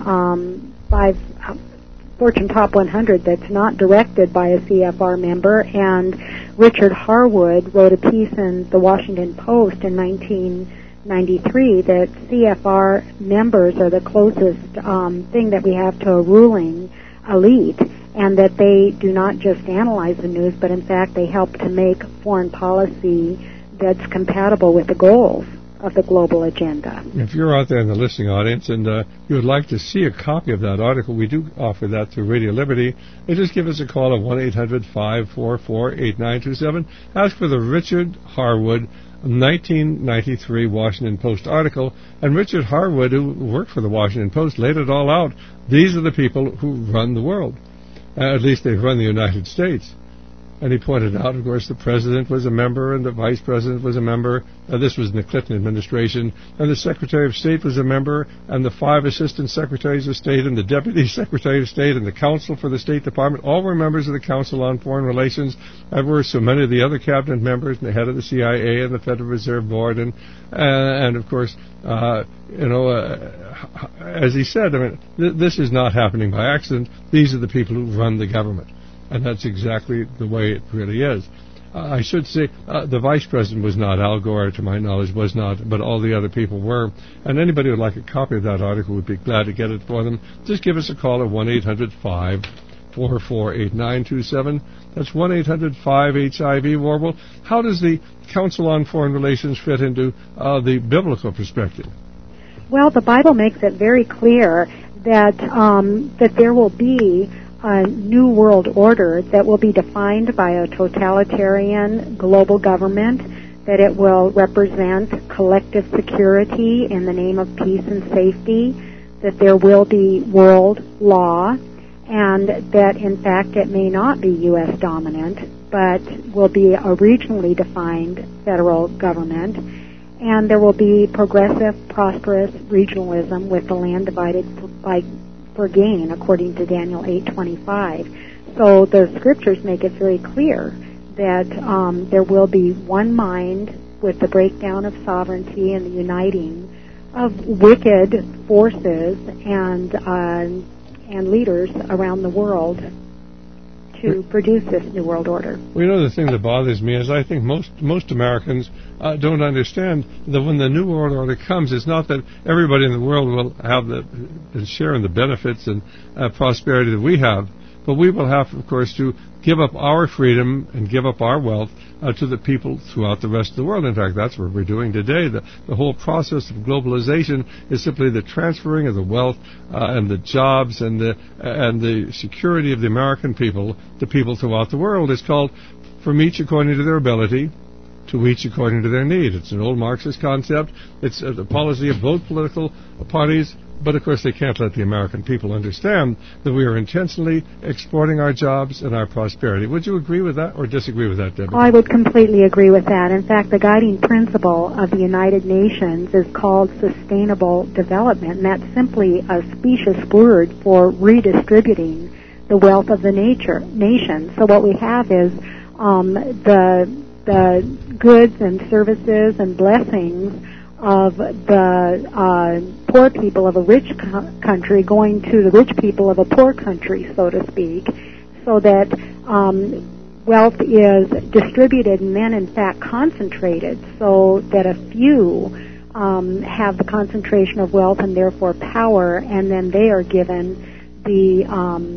Top 100 that's not directed by a CFR member, and Richard Harwood wrote a piece in the Washington Post in 1993 that CFR members are the closest thing that we have to a ruling elite, and that they do not just analyze the news, but in fact they help to make foreign policy that's compatible with the goals of the global agenda. If you're out there in the listening audience and you would like to see a copy of that article, we do offer that through Radio Liberty. Just give us a call at 1-800-544-8927. Ask for the Richard Harwood 1993 Washington Post article. And Richard Harwood, who worked for the Washington Post, laid it all out. These are the people who run the world. At least they run the United States. And he pointed out, of course, the president was a member and the vice president was a member. This was in the Clinton administration. And the secretary of state was a member, and the 5 assistant secretaries of state and the deputy secretary of state and the counsel for the State Department all were members of the Council on Foreign Relations, and were so many of the other cabinet members and the head of the CIA and the Federal Reserve Board. And of course, as he said, I mean, this is not happening by accident. These are the people who run the government. And that's exactly the way it really is. I should say the vice president was not. Al Gore, to my knowledge, was not, but all the other people were. And anybody who would like a copy of that article would be glad to get it for them. Just give us a call at 1-800-544-8927. That's 1-800-5HIV-WAR. Well, how does the Council on Foreign Relations fit into the biblical perspective? Well, the Bible makes it very clear that that there will be a new world order that will be defined by a totalitarian global government, that it will represent collective security in the name of peace and safety, that there will be world law, and that in fact it may not be U.S. dominant, but will be a regionally defined federal government, and there will be progressive, prosperous regionalism with the land divided for gain, according to Daniel 8:25. So the scriptures make it very clear that there will be one mind with the breakdown of sovereignty and the uniting of wicked forces and leaders around the world to produce this New World Order. Well, you know, the thing that bothers me is I think most Americans don't understand that when the New World Order comes, it's not that everybody in the world will have and share in the benefits and prosperity that we have, but we will have, of course, to give up our freedom and give up our wealth to the people throughout the rest of the world. In fact, that's what we're doing today. The whole process of globalization is simply the transferring of the wealth and the jobs and the security of the American people to people throughout the world. It's called from each according to their ability, to each according to their need. It's an old Marxist concept. It's the policy of both political parties. But, of course, they can't let the American people understand that we are intentionally exporting our jobs and our prosperity. Would you agree with that or disagree with that, Debbie? I would completely agree with that. In fact, the guiding principle of the United Nations is called sustainable development, and that's simply a specious word for redistributing the wealth of the nation. So what we have is the goods and services and blessings of the poor people of a rich country going to the rich people of a poor country, so to speak, so that wealth is distributed and then, in fact, concentrated so that a few have the concentration of wealth and therefore power, and then they are given the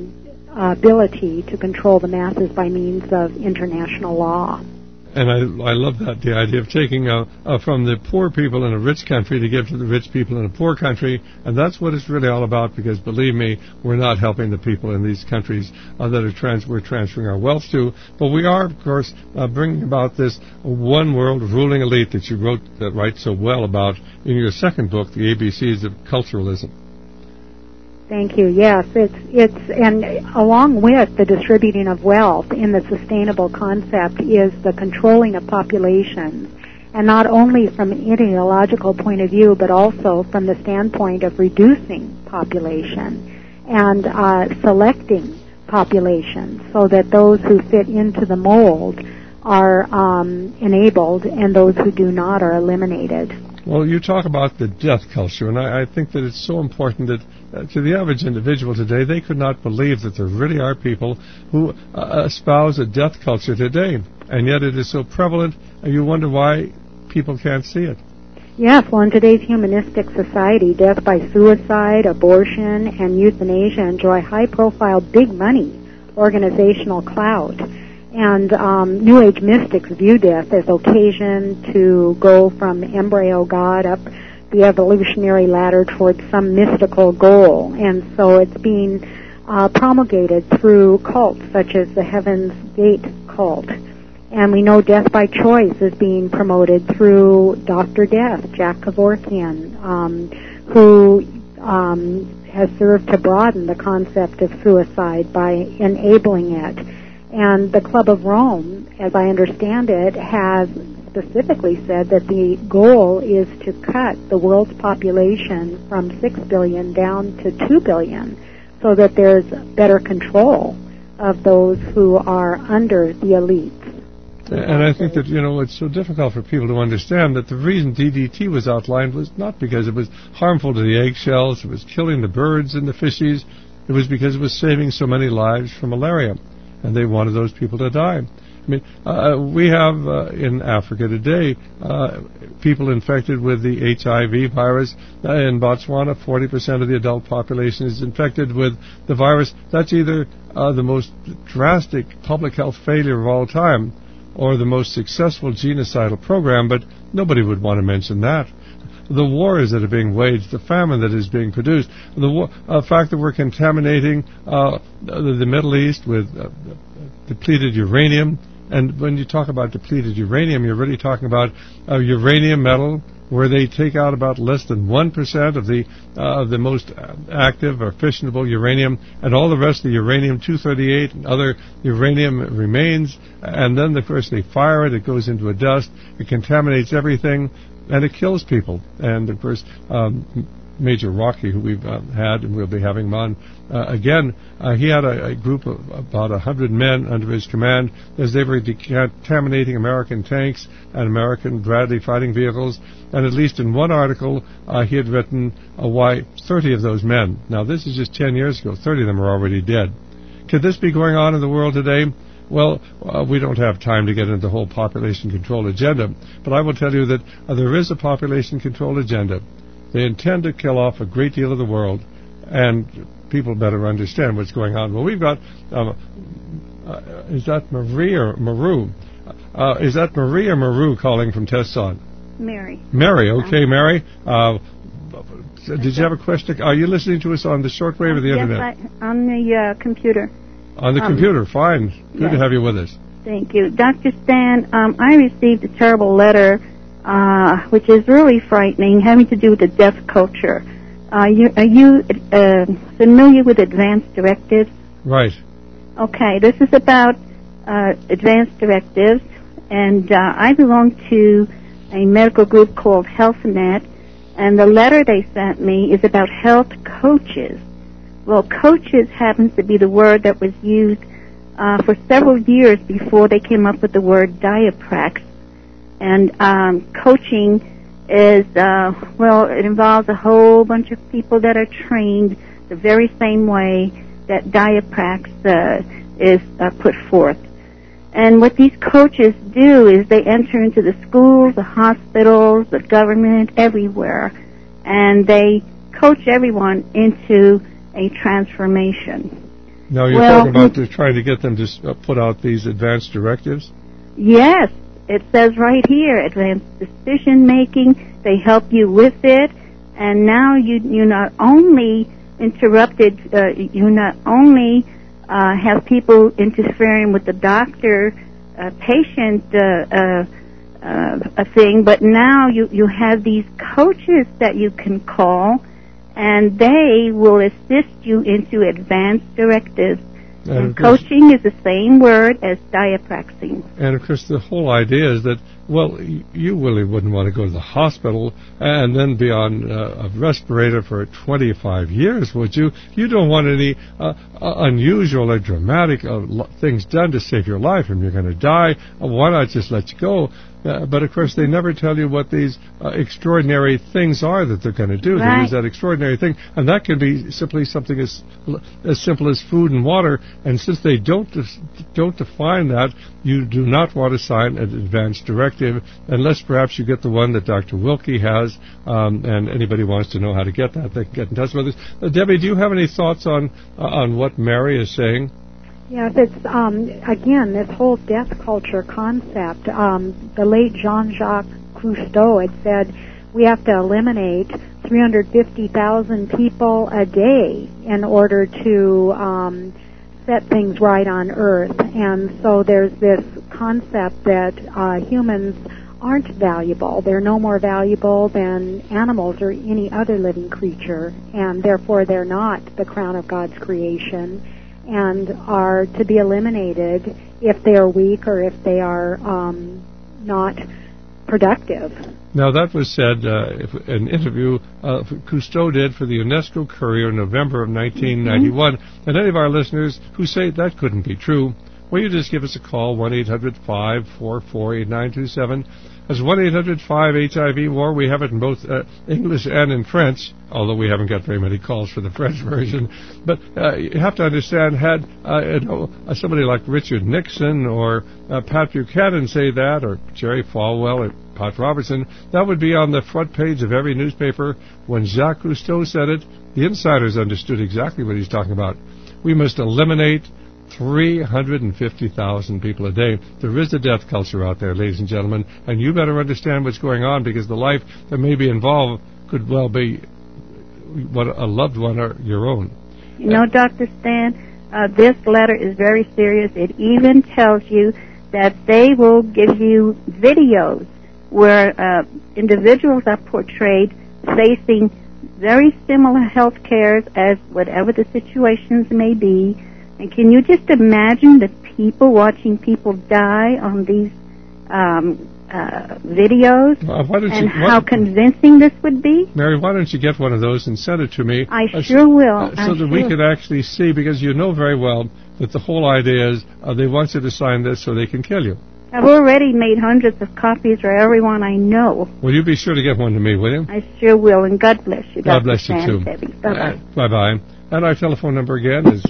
ability to control the masses by means of international law. And I love that, the idea of taking from the poor people in a rich country to give to the rich people in a poor country, and that's what it's really all about, because believe me, we're not helping the people in these countries that we're transferring our wealth to, but we are, of course, bringing about this one world ruling elite that you write so well about in your second book, The ABCs of Culturalism. Thank you. Yes, it's and along with the distributing of wealth in the sustainable concept is the controlling of populations, and not only from an ideological point of view, but also from the standpoint of reducing population and selecting population so that those who fit into the mold are enabled and those who do not are eliminated. Well, you talk about the death culture, and I think that it's so important that to the average individual today, they could not believe that there really are people who espouse a death culture today, and yet it is so prevalent, and you wonder why people can't see it. Yes, well, in today's humanistic society, death by suicide, abortion, and euthanasia enjoy high-profile, big money organizational clout. And New Age mystics view death as occasion to go from embryo God up the evolutionary ladder towards some mystical goal. And so it's being promulgated through cults such as the Heaven's Gate cult. And we know death by choice is being promoted through Dr. Death, Jack Kevorkian, who has served to broaden the concept of suicide by enabling it. And the Club of Rome, as I understand it, has specifically said that the goal is to cut the world's population from 6 billion down to 2 billion so that there's better control of those who are under the elites. And I think that, it's so difficult for people to understand that the reason DDT was outlined was not because it was harmful to the eggshells, it was killing the birds and the fishies, it was because it was saving so many lives from malaria. And they wanted those people to die. I mean, we have in Africa today people infected with the HIV virus. In Botswana, 40% of the adult population is infected with the virus. That's either the most drastic public health failure of all time or the most successful genocidal program, but nobody would want to mention that. The wars that are being waged, the famine that is being produced, the fact that we're contaminating the Middle East with depleted uranium. And when you talk about depleted uranium, you're really talking about uranium metal where they take out about less than 1% of the most active or fissionable uranium, and all the rest of the uranium-238 and other uranium remains, and then, of course, they fire it. It goes into a dust. It contaminates everything, and it kills people. And, of course, Major Rocky, who we've had, and we'll be having him on again, he had a group of about 100 men under his command as they were decontaminating American tanks and American Bradley fighting vehicles. And at least in one article, he had written why 30 of those men, now this is just 10 years ago, 30 of them are already dead. Could this be going on in the world today? Well, we don't have time to get into the whole population control agenda, but I will tell you that there is a population control agenda. They intend to kill off a great deal of the world, and people better understand what's going on. Well, we've got, is that Marie or Maru? Is that Marie or Maru calling from Tesson? Mary. Mary, okay, Mary. Did you have a question? Are you listening to us on the shortwave or the internet? Yes, on the computer. On the computer, fine. Good to have you with us. Thank you. Dr. Stan, I received a terrible letter, which is really frightening, having to do with the death culture. Are you familiar with advanced directives? Right. Okay, this is about advanced directives, and I belong to a medical group called HealthNet, and the letter they sent me is about health coaches. Well, coaches happens to be the word that was used for several years before they came up with the word diaprax. And coaching is, it involves a whole bunch of people that are trained the very same way that diaprax is put forth. And what these coaches do is they enter into the schools, the hospitals, the government, everywhere, and they coach everyone into a transformation. Now, you're talking about they're trying to get them to put out these advanced directives? Yes. It says right here, advanced decision making. They help you with it, and now you not only interrupted, you not only have people interfering with the doctor-patient thing, but now you have these coaches that you can call, and they will assist you into advanced directives. And coaching is the same word as diapraxing. And, of course, the whole idea is that, well, you really wouldn't want to go to the hospital and then be on a respirator for 25 years, would you? You don't want any unusual or dramatic things done to save your life, and you're going to die. Why not just let you go? But, of course, they never tell you what these extraordinary things are that they're going to do. Right. They use that extraordinary thing, and that can be simply something as simple as food and water. And since they don't define that, you do not want to sign an advanced directive unless perhaps you get the one that Dr. Wilkie has, and anybody wants to know how to get that, they can get in touch with us. Debbie, do you have any thoughts on what Mary is saying? Yes, it's, again, this whole death culture concept. The late Jean-Jacques Cousteau had said we have to eliminate 350,000 people a day in order to set things right on Earth. And so there's this concept that humans aren't valuable. They're no more valuable than animals or any other living creature, and therefore they're not the crown of God's creation, and are to be eliminated if they are weak or if they are not productive. Now, that was said in an interview Cousteau did for the UNESCO Courier in November of 1991. And any of our listeners who say that couldn't be true, well, you just give us a call, 1-800-544-8927. That's 1-800-5-HIV-WAR. We have it in both English and in French, although we haven't got very many calls for the French version. But you have to understand, had somebody like Richard Nixon or Pat Buchanan say that, or Jerry Falwell or Pat Robertson, that would be on the front page of every newspaper. When Jacques Cousteau said it, the insiders understood exactly what he's talking about. We must eliminate 350,000 people a day. There is a death culture out there, ladies and gentlemen, and you better understand what's going on, because the life that may be involved could well be what a loved one or your own. You know, Dr. Stan, this letter is very serious. It even tells you that they will give you videos where individuals are portrayed facing very similar health cares as whatever the situations may be. And can you just imagine the people watching people die on these videos, and how convincing this would be? Mary, why don't you get one of those and send it to me? I sure will. So that we could actually see, because you know very well that the whole idea is they want you to sign this so they can kill you. I've already made hundreds of copies for everyone I know. Will you be sure to get one to me, will you? I sure will, and God bless you. God bless you, too. Bye-bye. Bye-bye. And our telephone number again is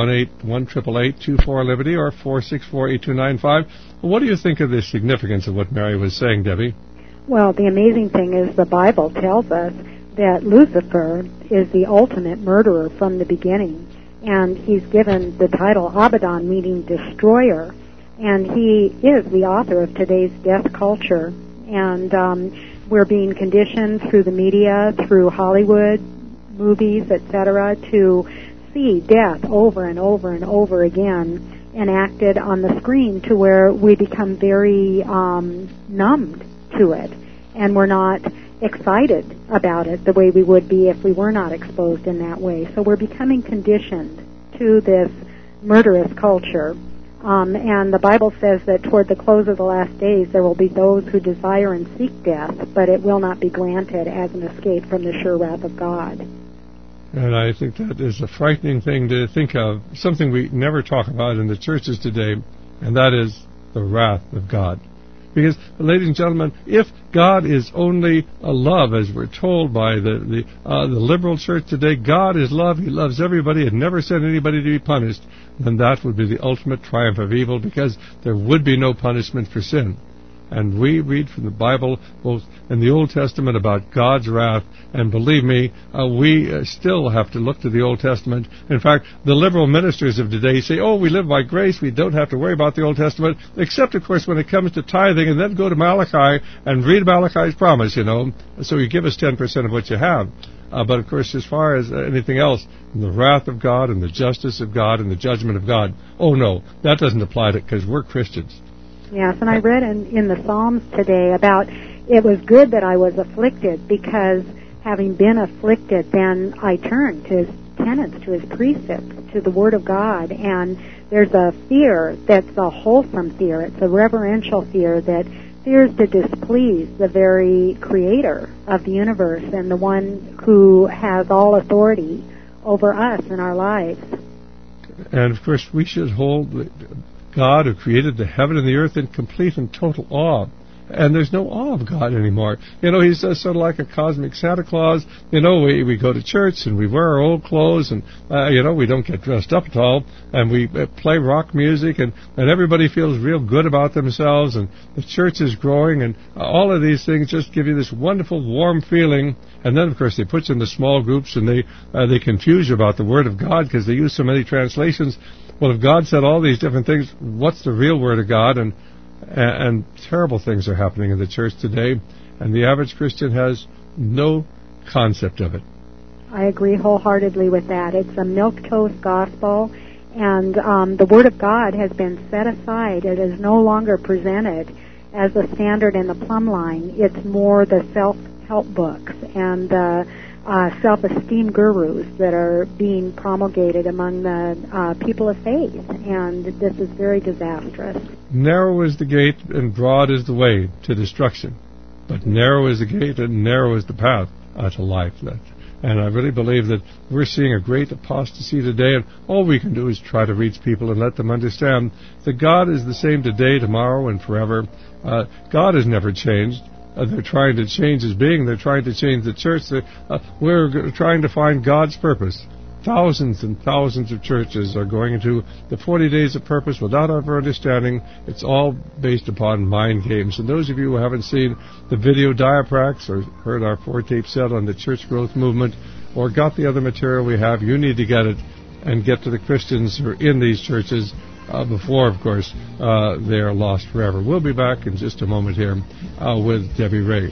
1-888-24-LIBERTY or 464-8295. What do you think of the significance of what Mary was saying, Debbie? Well, the amazing thing is the Bible tells us that Lucifer is the ultimate murderer from the beginning, and he's given the title Abaddon, meaning destroyer, and he is the author of today's death culture. And we're being conditioned through the media, through Hollywood, movies, etc., to see death over and over and over again enacted on the screen, to where we become very numbed to it, and we're not excited about it the way we would be if we were not exposed in that way. So we're becoming conditioned to this murderous culture. And the Bible says that toward the close of the last days there will be those who desire and seek death, but it will not be granted as an escape from the sure wrath of God. And I think that is a frightening thing to think of, something we never talk about in the churches today, and that is the wrath of God. Because, ladies and gentlemen, if God is only a love, as we're told by the liberal church today, God is love, He loves everybody and never sent anybody to be punished, then that would be the ultimate triumph of evil, because there would be no punishment for sin. And we read from the Bible, both in the Old Testament, about God's wrath, and believe me, we still have to look to the Old Testament. In fact, the liberal ministers of today say, oh, we live by grace, we don't have to worry about the Old Testament, except, of course, when it comes to tithing, and then go to Malachi and read Malachi's promise, so you give us 10% of what you have. But, of course, as far as anything else, the wrath of God and the justice of God and the judgment of God, oh, no, that doesn't apply to it, because we're Christians. Yes, and I read in the Psalms today about it was good that I was afflicted, because having been afflicted, then I turned to His tenets, to His precepts, to the Word of God, and there's a fear that's a wholesome fear. It's a reverential fear that fears to displease the very Creator of the universe and the one who has all authority over us in our lives. And, of course, we should hold God, who created the heaven and the earth, in complete and total awe. And there's no awe of God anymore. He's sort of like a cosmic Santa Claus. We go to church and we wear our old clothes, and, we don't get dressed up at all, and we play rock music, and everybody feels real good about themselves, and the church is growing, and all of these things just give you this wonderful, warm feeling. And then, of course, they put you in the small groups, and they confuse you about the Word of God, because they use so many translations. Well, if God said all these different things, what's the real Word of God? And terrible things are happening in the church today, and the average Christian has no concept of it. I agree wholeheartedly with that. It's a milquetoast gospel, and the Word of God has been set aside. It is no longer presented as a standard in the plumb line. It's more the self-help books and the self-esteem gurus that are being promulgated among the people of faith, and this is very disastrous. Narrow is the gate and broad is the way to destruction, but narrow is the gate and narrow is the path to life. And I really believe that we're seeing a great apostasy today, and all we can do is try to reach people and let them understand that God is the same today, tomorrow, and forever. God has never changed. They're trying to change His being. They're trying to change the church. We're trying to find God's purpose. Thousands and thousands of churches are going into the 40 days of purpose without ever understanding. It's all based upon mind games. And those of you who haven't seen the video diaprax or heard our 4-tape set on the church growth movement or got the other material we have, you need to get it and get to the Christians who are in these churches before, of course, they are lost forever. We'll be back in just a moment here with Debbie Ray.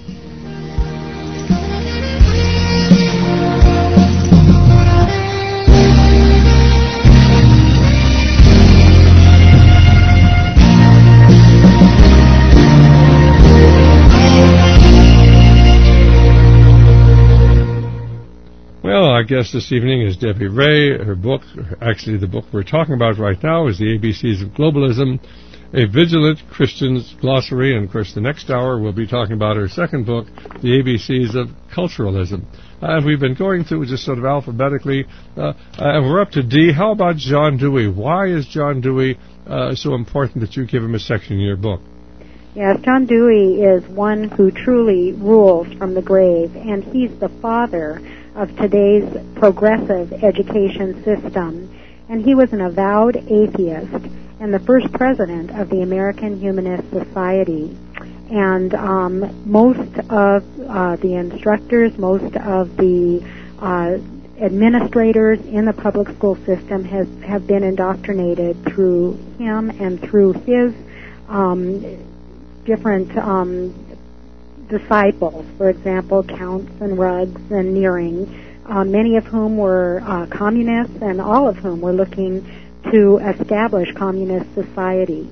guest this evening is Debbie Ray. Her book, actually the book we're talking about right now, is The ABCs of Globalism, A Vigilant Christian's Glossary. And, of course, the next hour we'll be talking about her second book, The ABCs of Culturalism. And we've been going through just sort of alphabetically, and we're up to D. How about John Dewey? Why is John Dewey so important that you give him a section in your book? Yes, John Dewey is one who truly rules from the grave, and he's the father of today's progressive education system. And he was an avowed atheist and the first president of the American Humanist Society. And most of the instructors, most of the administrators in the public school system have been indoctrinated through him and through his different disciples. For example, Counts and Ruggs and Nearing, many of whom were communists, and all of whom were looking to establish communist society.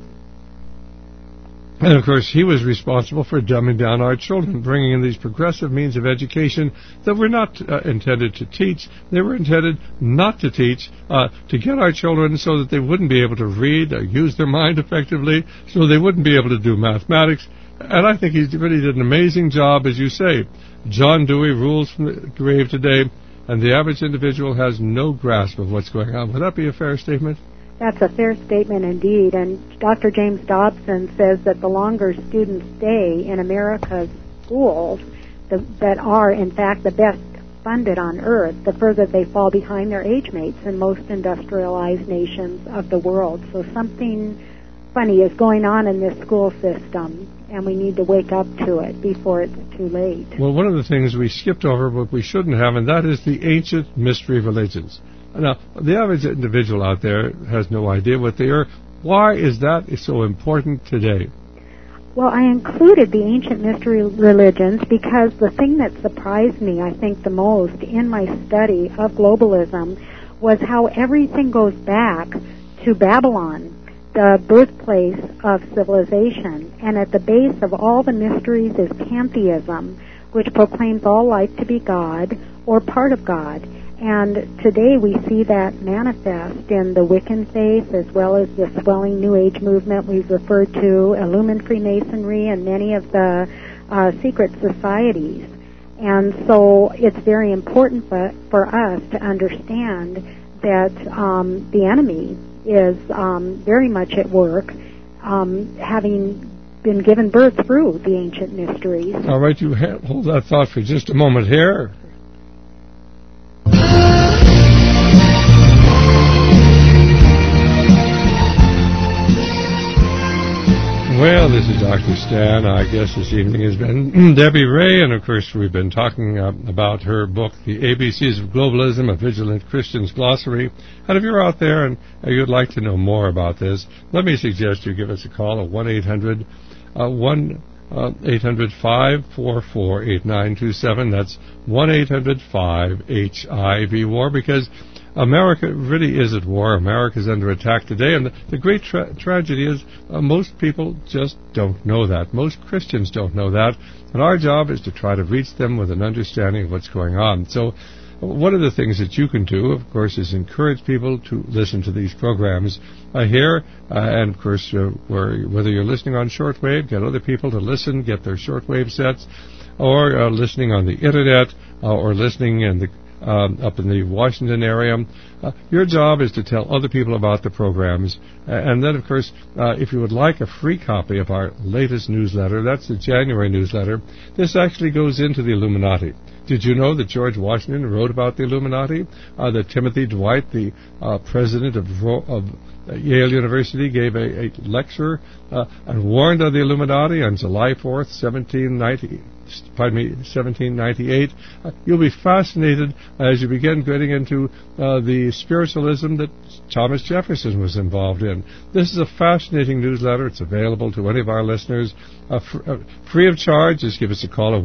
And, of course, he was responsible for dumbing down our children, bringing in these progressive means of education that were not intended to teach. They were intended not to teach, to get our children so that they wouldn't be able to read or use their mind effectively, so they wouldn't be able to do mathematics. And I think he really did an amazing job, as you say. John Dewey rules from the grave today, and the average individual has no grasp of what's going on. Would that be a fair statement? That's a fair statement indeed, and Dr. James Dobson says that the longer students stay in America's schools that are, in fact, the best funded on earth, the further they fall behind their age mates in most industrialized nations of the world. So something funny is going on in this school system, and we need to wake up to it before it's too late. Well, one of the things we skipped over, but we shouldn't have, and that is the ancient mystery religions. Now, the average individual out there has no idea what they are. Why is that so important today? Well, I included the ancient mystery religions because the thing that surprised me, I think, the most in my study of globalism was how everything goes back to Babylon, the birthplace of civilization. And at the base of all the mysteries is pantheism, which proclaims all life to be God or part of God. And today we see that manifest in the Wiccan faith as well as the swelling New Age movement we've referred to, Illumined Freemasonry, and many of the secret societies. And so it's very important for us to understand that the enemy is very much at work, having been given birth through the ancient mysteries. All right, you hold that thought for just a moment here. Well, this is Dr. Stan. Our guest this evening has been Debbie Ray, and of course we've been talking about her book, The ABCs of Globalism, A Vigilant Christian's Glossary. And if you're out there and you'd like to know more about this, let me suggest you give us a call at 1-800-544-8927. That's 1-800-5HIV-WAR, because America really is at war. America is under attack today, and the great tragedy is most people just don't know that. Most Christians don't know that, and our job is to try to reach them with an understanding of what's going on. So one of the things that you can do, of course, is encourage people to listen to these programs here, and of course, whether you're listening on shortwave, get other people to listen, get their shortwave sets, or listening on the Internet, or listening in the up in the Washington area. Your job is to tell other people about the programs. And then, of course, if you would like a free copy of our latest newsletter, that's the January newsletter, this actually goes into the Illuminati. Did you know that George Washington wrote about the Illuminati? That Timothy Dwight, the president of Yale University, gave a lecture and warned of the Illuminati on July 4th, 1798. You'll be fascinated as you begin getting into the spiritualism that Thomas Jefferson was involved in. This is a fascinating newsletter. It's available to any of our listeners free of charge. Just give us a call at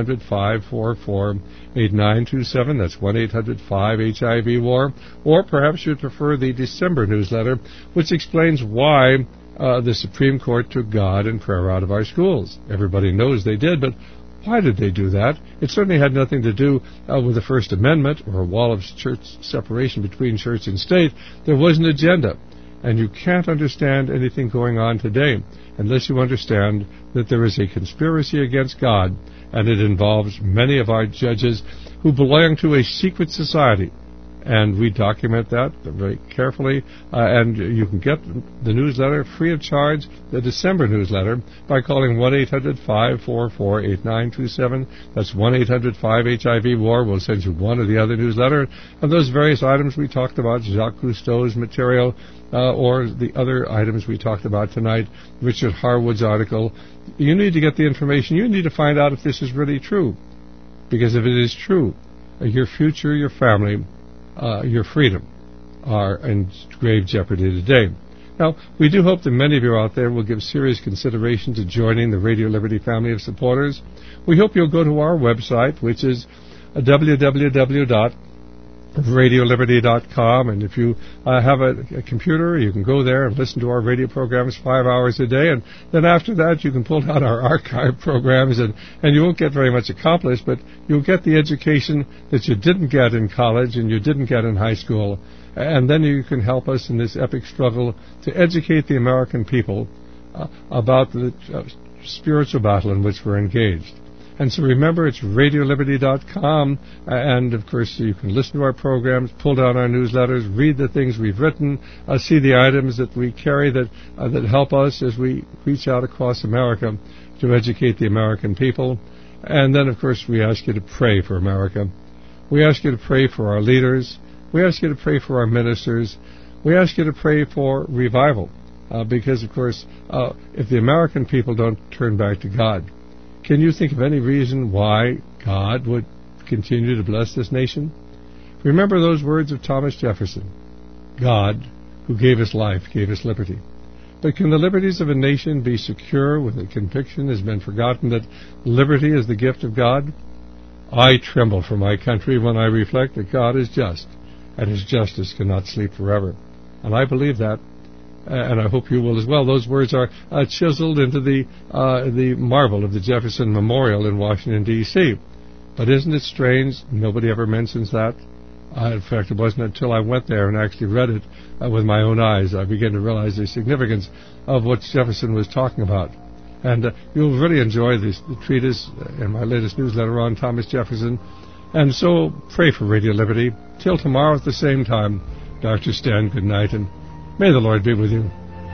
1-800-544-8927. That's 1-800-5HIV-WAR. Or perhaps you'd prefer the December newsletter, which explains why the Supreme Court took God and prayer out of our schools. Everybody knows they did, but Why did they do that? It certainly had nothing to do with the First Amendment or a wall of church separation between church and state. There was an agenda. And you can't understand anything going on today unless you understand that there is a conspiracy against God, and it involves many of our judges who belong to a secret society. And we document that very carefully, and you can get the newsletter free of charge, the December newsletter, by calling 1-800-544-8927. That's 1-800-5HIV-WAR. We'll send you one or the other newsletter. And those various items we talked about, Jacques Cousteau's material, or the other items we talked about tonight, Richard Harwood's article. You need to get the information. You need to find out if this is really true. Because if it is true, your future, your family, your freedom are in grave jeopardy today. Now, we do hope that many of you out there will give serious consideration to joining the Radio Liberty family of supporters. We hope you'll go to our website, which is www.radioliberty.com, and if you have a computer, you can go there and listen to our radio programs 5 hours a day, and then after that you can pull down our archive programs, and you won't get very much accomplished, but you'll get the education that you didn't get in college and you didn't get in high school, and then you can help us in this epic struggle to educate the American people about the spiritual battle in which we're engaged. And so remember, it's RadioLiberty.com, and of course you can listen to our programs, pull down our newsletters, read the things we've written, see the items that we carry that help us as we reach out across America to educate the American people. And then, of course, we ask you to pray for America. We ask you to pray for our leaders. We ask you to pray for our ministers. We ask you to pray for revival, because, of course, if the American people don't turn back to God, can you think of any reason why God would continue to bless this nation? Remember those words of Thomas Jefferson. God, who gave us life, gave us liberty. But can the liberties of a nation be secure when the conviction has been forgotten that liberty is the gift of God? I tremble for my country when I reflect that God is just, and His justice cannot sleep forever. And I believe that. And I hope you will as well. Those words are chiseled into the marble of the Jefferson Memorial in Washington, D.C. But isn't it strange? Nobody ever mentions that. In fact, it wasn't until I went there and actually read it with my own eyes I began to realize the significance of what Jefferson was talking about. And you'll really enjoy the treatise in my latest newsletter on Thomas Jefferson. And so pray for Radio Liberty. Till tomorrow at the same time, Dr. Stan, good night, and may the Lord be with you.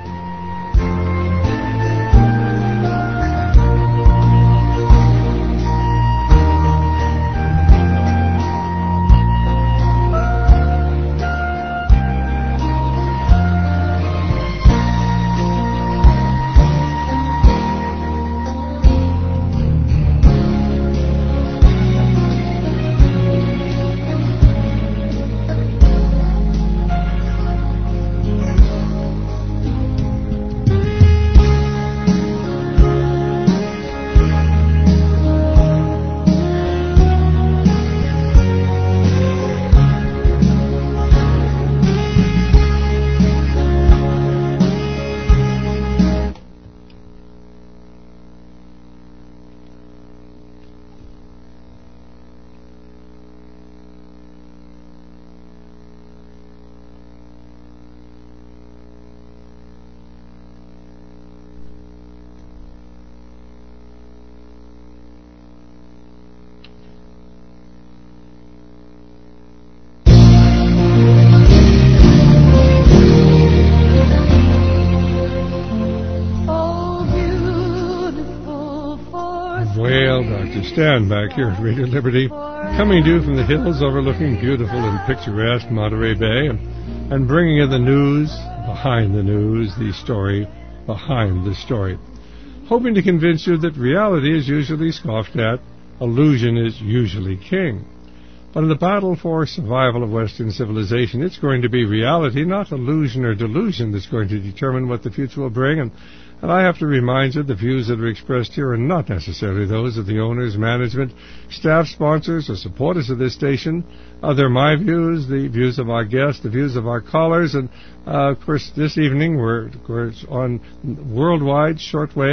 Stan back here at Radio Liberty, coming to you from the hills overlooking beautiful and picturesque Monterey Bay, and bringing you the news behind the news, the story behind the story, hoping to convince you that reality is usually scoffed at, illusion is usually king. But in the battle for survival of Western civilization, it's going to be reality, not illusion or delusion, that's going to determine what the future will bring. And I have to remind you, the views that are expressed here are not necessarily those of the owners, management, staff, sponsors, or supporters of this station. They're my views, the views of our guests, the views of our callers, and of course this evening we're on worldwide shortwave,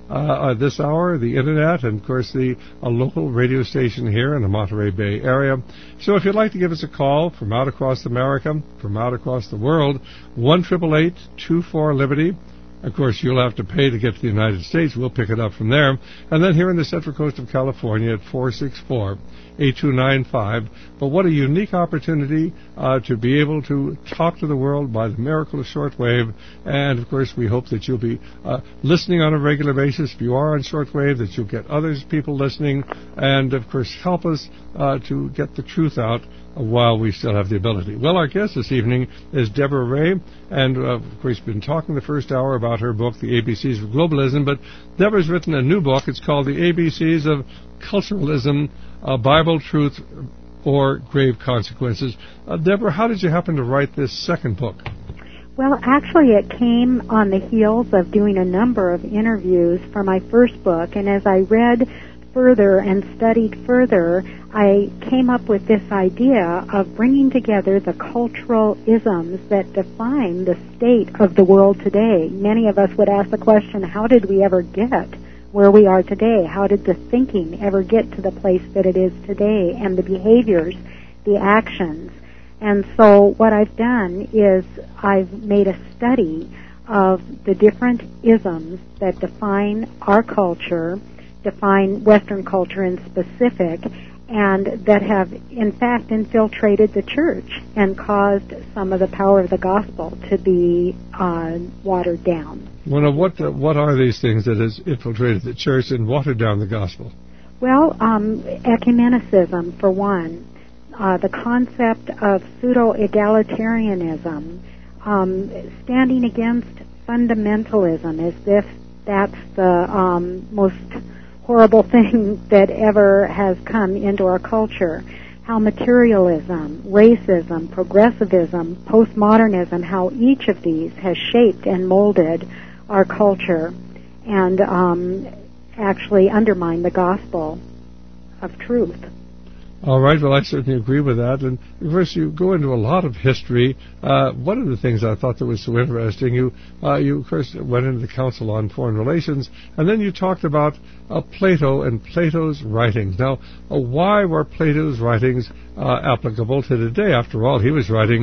this hour, the Internet, and, of course, a local radio station here in the Monterey Bay area. So if you'd like to give us a call from out across America, from out across the world, 1-888-24-LIBERTY. Of course, you'll have to pay to get to the United States. We'll pick it up from there. And then here in the Central Coast of California at 464-8295. But what a unique opportunity to be able to talk to the world by the miracle of shortwave. And, of course, we hope that you'll be listening on a regular basis. If you are on shortwave, that you'll get people listening. And, of course, help us to get the truth out while we still have the ability. Well, our guest this evening is Deborah Ray, and of course, we've been talking the first hour about her book, The ABCs of Globalism, but Deborah's written a new book. It's called The ABCs of Culturalism, Bible Truth or Grave Consequences. Deborah, how did you happen to write this second book? Well, actually, it came on the heels of doing a number of interviews for my first book, and as I read further and studied further, I came up with this idea of bringing together the cultural isms that define the state of the world today. Many of us would ask the question, how did we ever get where we are today? How did the thinking ever get to the place that it is today, and the behaviors, the actions? And so what I've done is I've made a study of the different isms that define our culture, define Western culture in specific, and that have, in fact, infiltrated the church and caused some of the power of the gospel to be watered down. Well, what are these things that has infiltrated the church and watered down the gospel? Well, ecumenicism, for one, the concept of pseudo-egalitarianism, standing against fundamentalism as if that's the most horrible thing that ever has come into our culture. How materialism, racism, progressivism, postmodernism, how each of these has shaped and molded our culture and actually undermined the gospel of truth. All right, well, I certainly agree with that. And, of course, you go into a lot of history. One of the things I thought that was so interesting, you of course, went into the Council on Foreign Relations, and then you talked about Plato and Plato's writings. Now, why were Plato's writings applicable to today? After all, he was writing,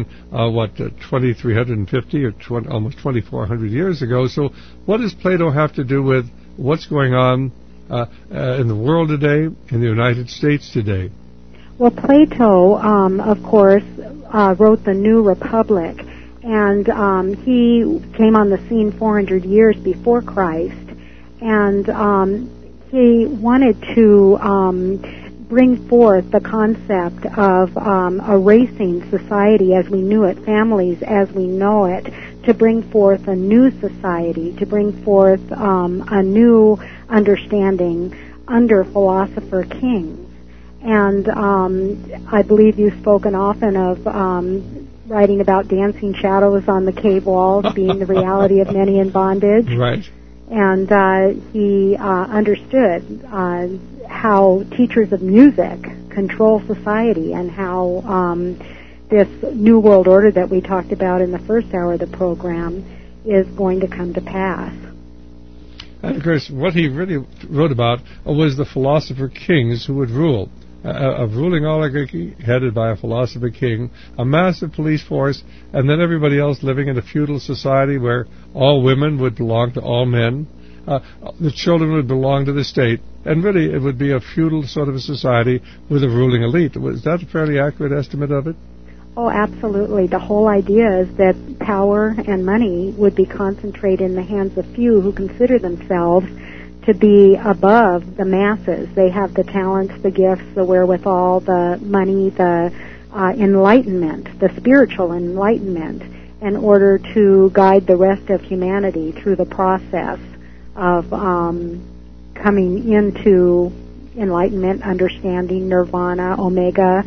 2,350 or almost 2,400 years ago. So what does Plato have to do with what's going on in the world today, in the United States today? Well, Plato, of course, wrote the New Republic, and he came on the scene 400 years before Christ, and he wanted to bring forth the concept of a racing society as we knew it, families as we know it, to bring forth a new society, to bring forth a new understanding under philosopher kings. And I believe you've spoken often of writing about dancing shadows on the cave walls being the reality of many in bondage. Right. And he understood how teachers of music control society and how this new world order that we talked about in the first hour of the program is going to come to pass. And, of course, what he really wrote about was the philosopher kings who would rule. A ruling oligarchy headed by a philosopher king, a massive police force, and then everybody else living in a feudal society where all women would belong to all men, the children would belong to the state, and really it would be a feudal sort of a society with a ruling elite. Was that a fairly accurate estimate of it? Oh, absolutely. The whole idea is that power and money would be concentrated in the hands of few who consider themselves to be above the masses. They have the talents, the gifts, the wherewithal, the money, the enlightenment, the spiritual enlightenment, in order to guide the rest of humanity through the process of coming into enlightenment, understanding, nirvana, omega,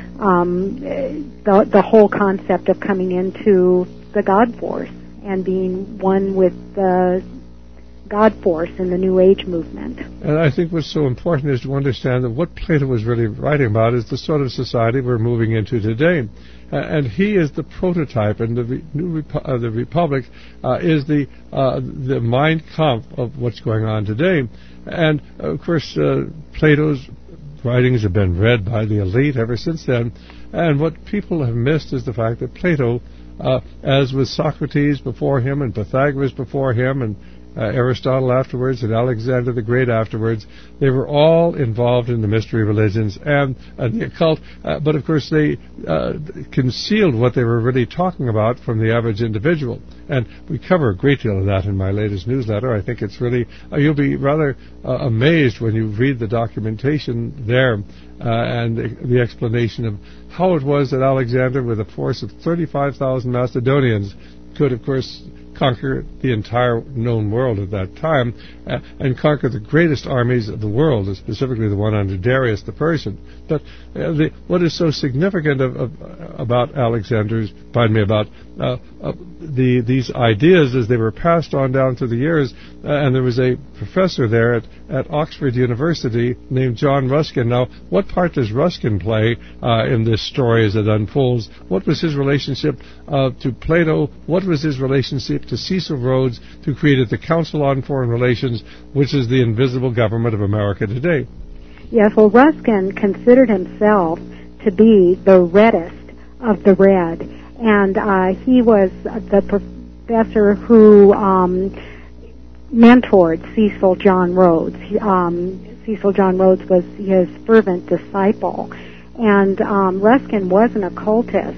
the whole concept of coming into the God force and being one with the God force in the New Age movement. And I think what's so important is to understand that what Plato was really writing about is the sort of society we're moving into today. And he is the prototype, and the Republic is the Mein Kampf of what's going on today. And, of course, Plato's writings have been read by the elite ever since then. And what people have missed is the fact that Plato, as with Socrates before him and Pythagoras before him and Aristotle afterwards and Alexander the Great afterwards, they were all involved in the mystery religions and the occult, but of course they concealed what they were really talking about from the average individual. And we cover a great deal of that in my latest newsletter. I think it's really, you'll be rather amazed when you read the documentation there and the explanation of how it was that Alexander, with a force of 35,000 Macedonians, could, of course, conquer the entire known world at that time and conquer the greatest armies of the world, specifically the one under Darius the Persian. But what is so significant about these ideas is they were passed on down through the years, and there was a professor there at Oxford University named John Ruskin. Now, what part does Ruskin play in this story as it unfolds? What was his relationship to Plato? What was his relationship to Cecil Rhodes, who created the Council on Foreign Relations, which is the invisible government of America today? Yes, well, Ruskin considered himself to be the reddest of the red, and he was the professor who mentored Cecil John Rhodes. Cecil John Rhodes was his fervent disciple, and Ruskin was an occultist.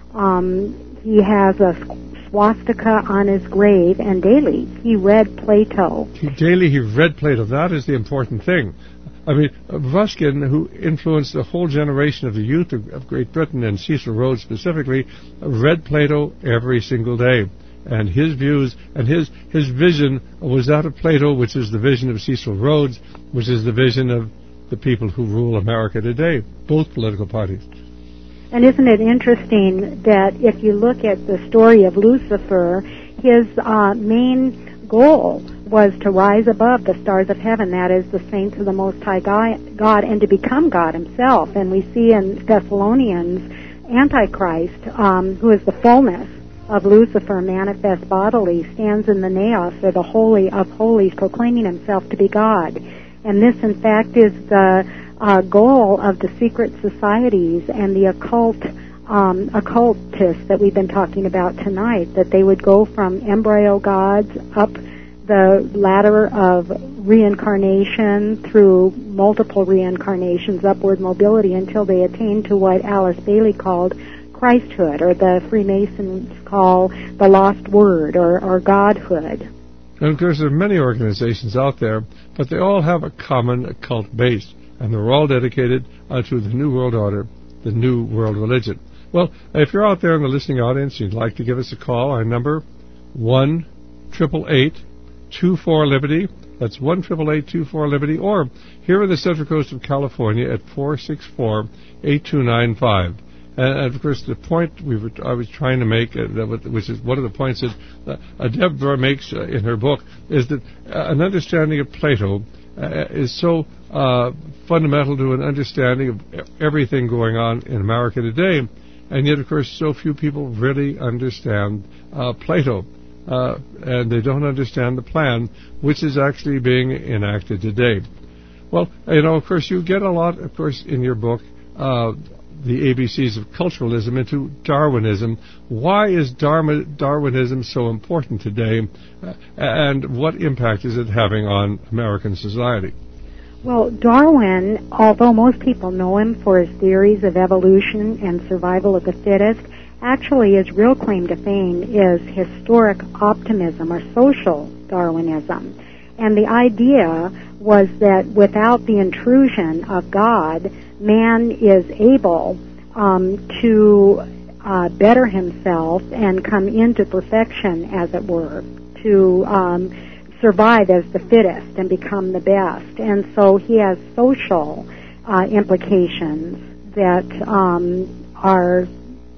He has a swastika on his grave, and daily he read Plato. Daily he read Plato. That is the important thing. I mean, Ruskin, who influenced a whole generation of the youth of Great Britain, and Cecil Rhodes specifically, read Plato every single day. And his views and his vision was that of Plato, which is the vision of Cecil Rhodes, which is the vision of the people who rule America today, both political parties. And isn't it interesting that if you look at the story of Lucifer, his main goal was to rise above the stars of heaven, that is, the saints of the Most High God, and to become God himself. And we see in Thessalonians, Antichrist, who is the fullness of Lucifer manifest bodily, stands in the naos, or the Holy of Holies, proclaiming himself to be God. And this, in fact, is the goal of the secret societies and the occultists that we've been talking about tonight, that they would go from embryo gods up the ladder of reincarnation through multiple reincarnations, upward mobility, until they attain to what Alice Bailey called Christhood, or the Freemasons call the lost word, or Godhood. And of course there are many organizations out there, but they all have a common occult base, and they're all dedicated to the New World Order, the New World Religion. Well, if you're out there in the listening audience, you'd like to give us a call, our number, 1-888-24-LIBERTY. That's 1-888-24-LIBERTY, or here on the Central Coast of California at 464-8295. And of course, the point I was trying to make, which is one of the points that Deborah makes in her book, is that an understanding of Plato is so fundamental to an understanding of everything going on in America today, and yet, of course, so few people really understand Plato, and they don't understand the plan, which is actually being enacted today. Well, of course, you get a lot, of course, in your book, the ABCs of culturalism into Darwinism. Why is Darwinism so important today, and what impact is it having on American society? Well, Darwin, although most people know him for his theories of evolution and survival of the fittest, actually his real claim to fame is historic optimism, or social Darwinism. And the idea was that without the intrusion of God, man is able to better himself and come into perfection, as it were, to survive as the fittest and become the best. And so he has social implications that are,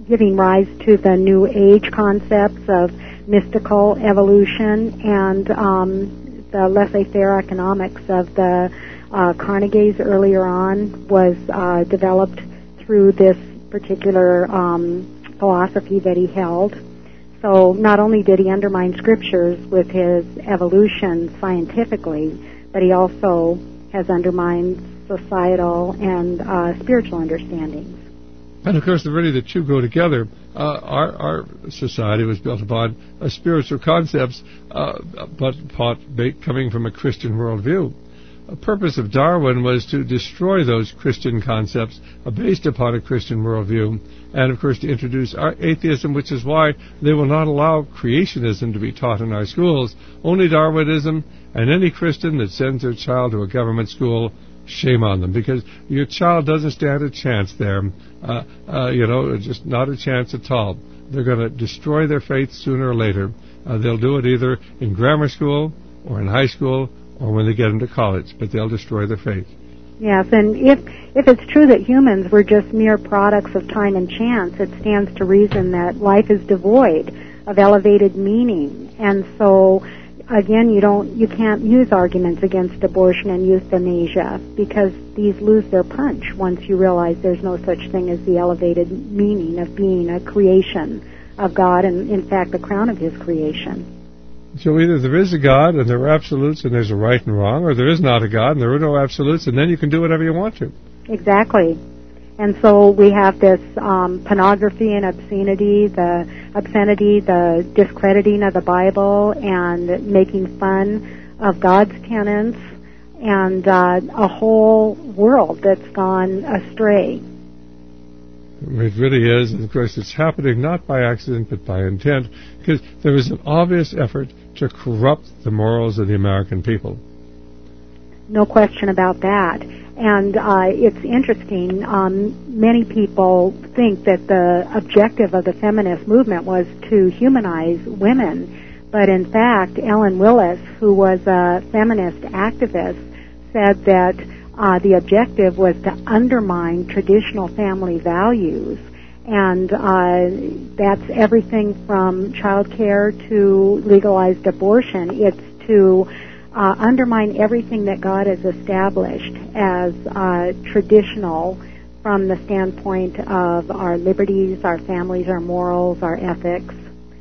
giving rise to the New Age concepts of mystical evolution and the laissez-faire economics of the Carnegie's earlier on was developed through this particular philosophy that he held. So not only did he undermine scriptures with his evolution scientifically, but he also has undermined societal and spiritual understandings. And of course, really the two go together. Our society was built upon spiritual concepts, but coming from a Christian worldview. The purpose of Darwin was to destroy those Christian concepts based upon a Christian worldview, and of course to introduce atheism, which is why they will not allow creationism to be taught in our schools, only Darwinism, and any Christian that sends their child to a government school, shame on them, because your child doesn't stand a chance there, just not a chance at all. They're going to destroy their faith sooner or later. They'll do it either in grammar school or in high school or when they get into college, but they'll destroy their faith. Yes, and if it's true that humans were just mere products of time and chance, it stands to reason that life is devoid of elevated meaning. And so, again, you can't use arguments against abortion and euthanasia because these lose their punch once you realize there's no such thing as the elevated meaning of being a creation of God and, in fact, the crown of His creation. So either there is a God and there are absolutes and there's a right and wrong, or there is not a God and there are no absolutes, and then you can do whatever you want to. Exactly. And so we have this pornography and obscenity, the discrediting of the Bible, and making fun of God's tenets, and a whole world that's gone astray. It really is, and of course it's happening not by accident but by intent, because there is an obvious effort to corrupt the morals of the American people. No question about that. And it's interesting, many people think that the objective of the feminist movement was to humanize women, but in fact Ellen Willis, who was a feminist activist, said that the objective was to undermine traditional family values, and that's everything from child care to legalized abortion. It's to undermine everything that God has established as traditional from the standpoint of our liberties, our families, our morals, our ethics,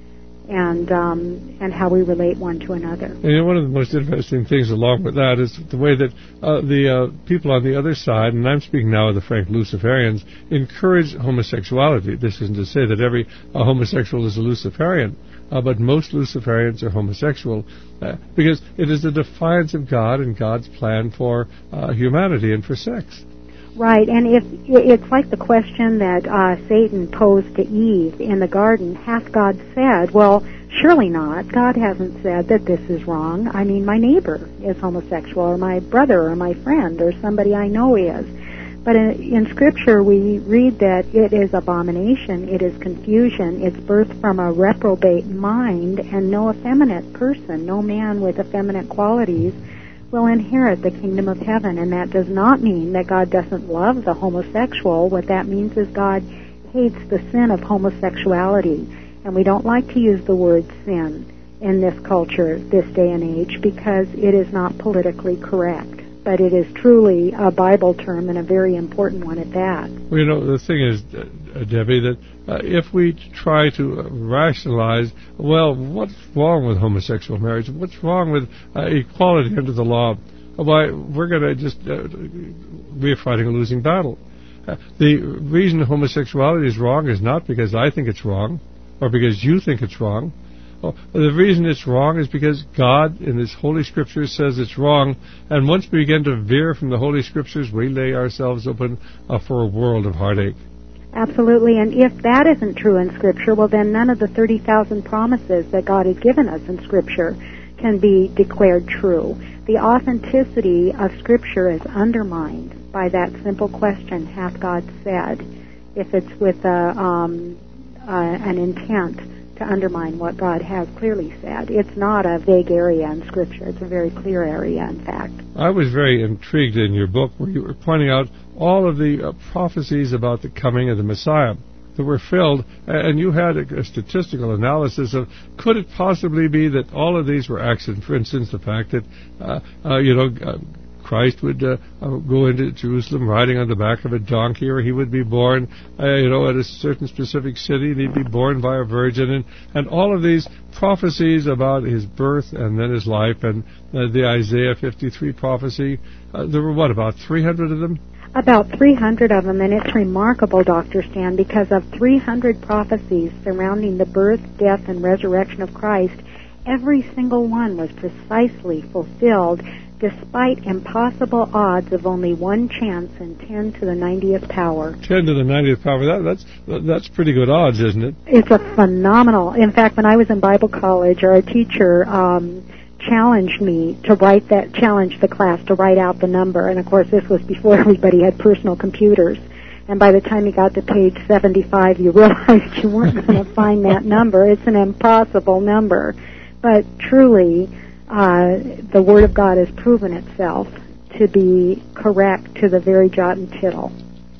and how we relate one to another. And one of the most interesting things along with that is the way that the people on the other side, and I'm speaking now of the frank Luciferians, encourage homosexuality. This isn't to say that every homosexual is a Luciferian, but most Luciferians are homosexual because it is a defiance of God and God's plan for humanity and for sex. Right, and if it's like the question that Satan posed to Eve in the garden, hath God said? Well, surely not. God hasn't said that this is wrong. I mean, my neighbor is homosexual, or my brother, or my friend, or somebody I know is. But in Scripture, we read that it is abomination, it is confusion, it's birthed from a reprobate mind, and no effeminate person, no man with effeminate qualities will inherit the kingdom of heaven. And that does not mean that God doesn't love the homosexual. What that means is God hates the sin of homosexuality. And we don't like to use the word sin in this culture, this day and age, because it is not politically correct. But it is truly a Bible term and a very important one at that. Well, the thing is, Debbie, that if we try to rationalize, well, what's wrong with homosexual marriage? What's wrong with equality under the law? Why, we're going to just, we're fighting a losing battle. The reason homosexuality is wrong is not because I think it's wrong or because you think it's wrong. The reason it's wrong is because God in His Holy Scriptures says it's wrong, and once we begin to veer from the Holy Scriptures, we lay ourselves open for a world of heartache. Absolutely, and if that isn't true in Scripture, well then none of the 30,000 promises that God has given us in Scripture can be declared true. The authenticity of Scripture is undermined by that simple question, hath God said, if it's with an intent to undermine what God has clearly said. It's not a vague area in Scripture. It's a very clear area, in fact. I was very intrigued in your book where you were pointing out all of the prophecies about the coming of the Messiah. that were filled, and you had a statistical analysis of, could it possibly be that all of these were accidents? For instance, the fact that, Christ would go into Jerusalem riding on the back of a donkey, or he would be born, at a certain specific city, and he'd be born by a virgin, and all of these prophecies about his birth and then his life, and the Isaiah 53 prophecy. There were, about 300 of them? About 300 of them, and it's remarkable, Dr. Stan, because of 300 prophecies surrounding the birth, death, and resurrection of Christ, every single one was precisely fulfilled, despite impossible odds of only one chance in 10 to the 90th power. 10 to the 90th power. That's pretty good odds, isn't it? It's a phenomenal. In fact, when I was in Bible college, our teacher challenged the class to write out the number. And of course, this was before everybody had personal computers. And by the time you got to page 75, you realized you weren't going to find that number. It's an impossible number. But truly, the Word of God has proven itself to be correct to the very jot and tittle.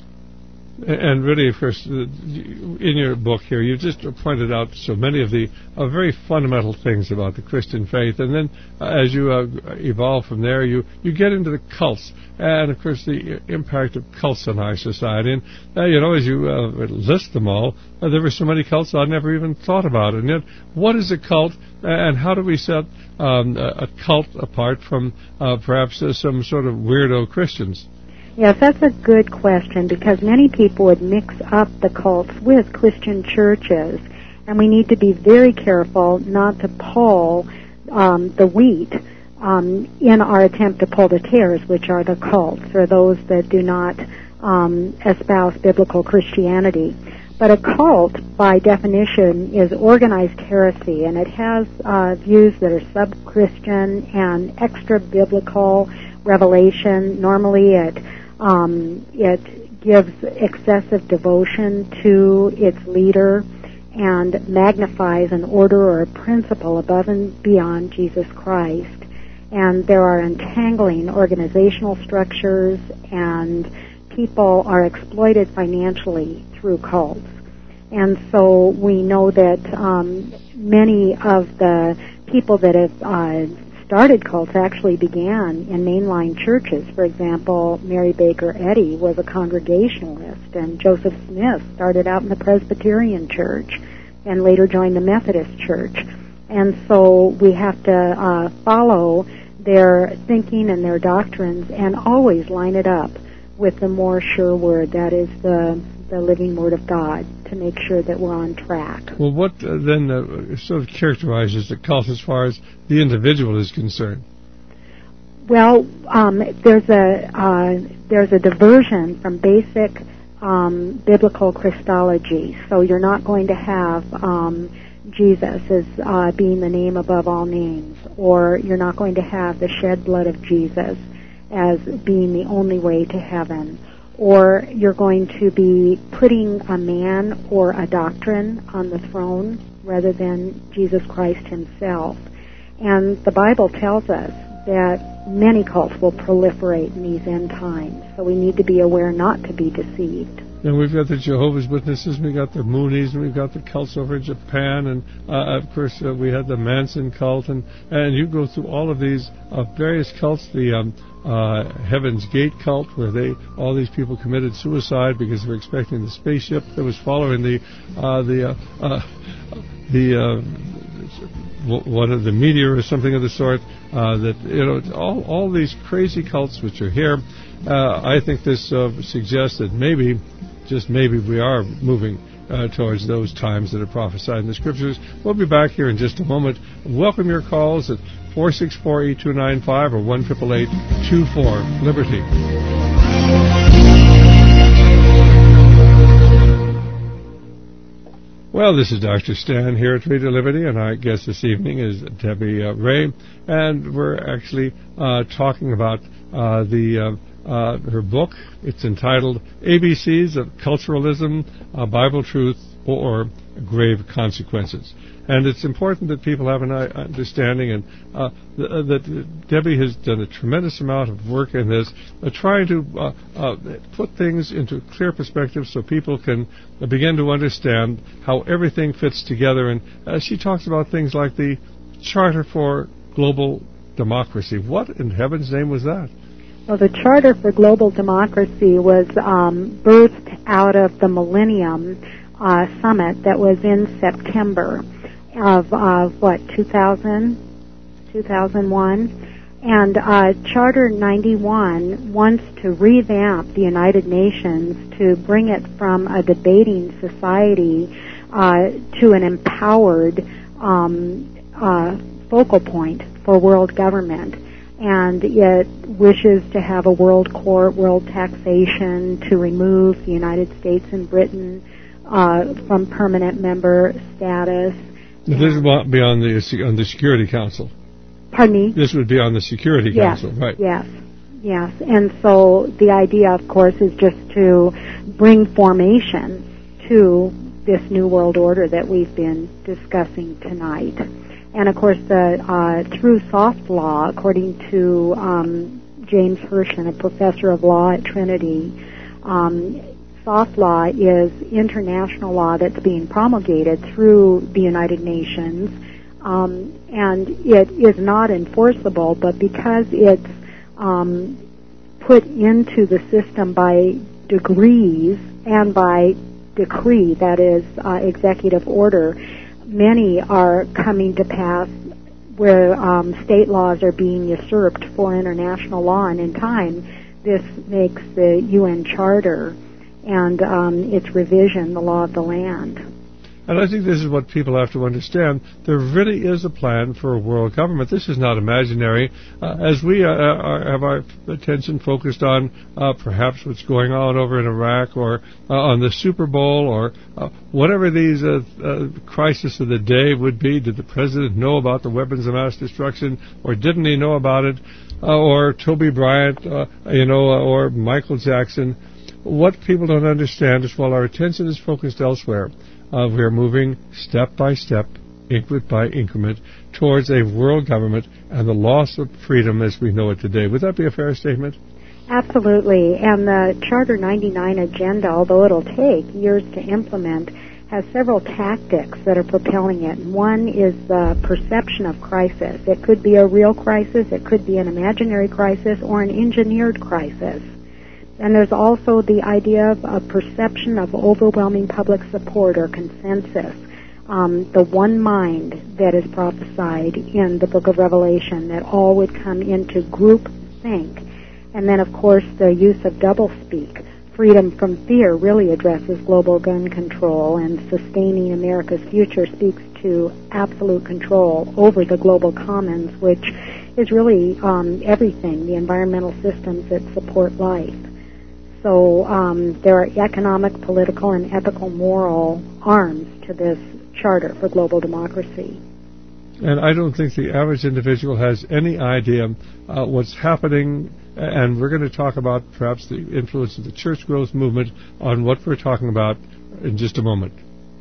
And really, of course, in your book here, you just pointed out so many of the very fundamental things about the Christian faith. And then as you evolve from there, you get into the cults. And, of course, the impact of cults on our society. And, as you list them all, there were so many cults I never even thought about. And yet, what is a cult, and how do we set a cult apart from perhaps some sort of weirdo Christians? Yes, that's a good question, because many people would mix up the cults with Christian churches, and we need to be very careful not to pull the wheat in our attempt to pull the tares, which are the cults, or those that do not espouse biblical Christianity. But a cult, by definition, is organized heresy, and it has views that are sub-Christian and extra-biblical revelation. Normally it gives excessive devotion to its leader and magnifies an order or a principle above and beyond Jesus Christ. And there are entangling organizational structures, and people are exploited financially through cults. And so we know that many of the people that have started cults actually began in mainline churches. For example, Mary Baker Eddy was a Congregationalist, and Joseph Smith started out in the Presbyterian Church and later joined the Methodist Church. And so we have to follow their thinking and their doctrines and always line it up with the more sure word, that is the living Word of God, to make sure that we're on track. Well, what then sort of characterizes the cult as far as the individual is concerned? Well, there's a diversion from basic biblical Christology. So you're not going to have Jesus as being the name above all names, or you're not going to have the shed blood of Jesus as being the only way to heaven, or you're going to be putting a man or a doctrine on the throne rather than Jesus Christ himself. And the Bible tells us that many cults will proliferate in these end times, so we need to be aware not to be deceived. And we've got the Jehovah's Witnesses, we've got the Moonies, and we've got the cults over in Japan, and of course we had the Manson cult, and you go through all of these various cults, the Heaven's Gate cult, where all these people committed suicide because they were expecting the spaceship that was following one of the meteor or something of the sort. All these crazy cults which are here. I think this suggests that maybe, just maybe, we are moving towards those times that are prophesied in the Scriptures. We'll be back here in just a moment. Welcome your calls at 464-8295 or 1-888-24-LIBERTY. Well, this is Dr. Stan here at Radio Liberty, and our guest this evening is Debbie Ray, and we're actually talking about the her book. It's entitled ABCs of Culturalism, Bible Truth, or Grave Consequences. And it's important that people have an understanding, and that Debbie has done a tremendous amount of work in this, trying to put things into clear perspective so people can begin to understand how everything fits together. And she talks about things like the Charter for Global Democracy. What in heaven's name was that? Well, the Charter for Global Democracy was birthed out of the Millennium Summit that was in September of 2001, and Charter 91 wants to revamp the United Nations to bring it from a debating society to an empowered focal point for world government. And it wishes to have a world court, world taxation, to remove the United States and Britain from permanent member status. This would be on the Security Council. Pardon me? This would be on the Security Council, right? Yes. And so the idea, of course, is just to bring formation to this new world order that we've been discussing tonight. And, of course, through soft law, according to James Hershen, a professor of law at Trinity, soft law is international law that's being promulgated through the United Nations, and it is not enforceable, but because it's put into the system by degrees and by decree, that is, executive order, many are coming to pass where state laws are being usurped for international law, and in time this makes the UN Charter and its revision the law of the land. And I think this is what people have to understand. There really is a plan for a world government. This is not imaginary. As we have our attention focused on perhaps what's going on over in Iraq, or on the Super Bowl, or whatever these crisis of the day would be, did the president know about the weapons of mass destruction, or didn't he know about it, or Toby Bryant, or Michael Jackson? What people don't understand is while our attention is focused elsewhere, we are moving step by step, increment by increment, towards a world government and the loss of freedom as we know it today. Would that be a fair statement? Absolutely. And the Charter 99 agenda, although it'll take years to implement, has several tactics that are propelling it. One is the perception of crisis. It could be a real crisis, it could be an imaginary crisis, or an engineered crisis. And there's also the idea of a perception of overwhelming public support or consensus, the one mind that is prophesied in the book of Revelation, that all would come into group think. And then, of course, the use of doublespeak. Freedom from fear really addresses global gun control, and sustaining America's future speaks to absolute control over the global commons, which is really everything, the environmental systems that support life. So there are economic, political, and ethical moral arms to this Charter for Global Democracy. And I don't think the average individual has any idea what's happening, and we're going to talk about perhaps the influence of the church growth movement on what we're talking about in just a moment.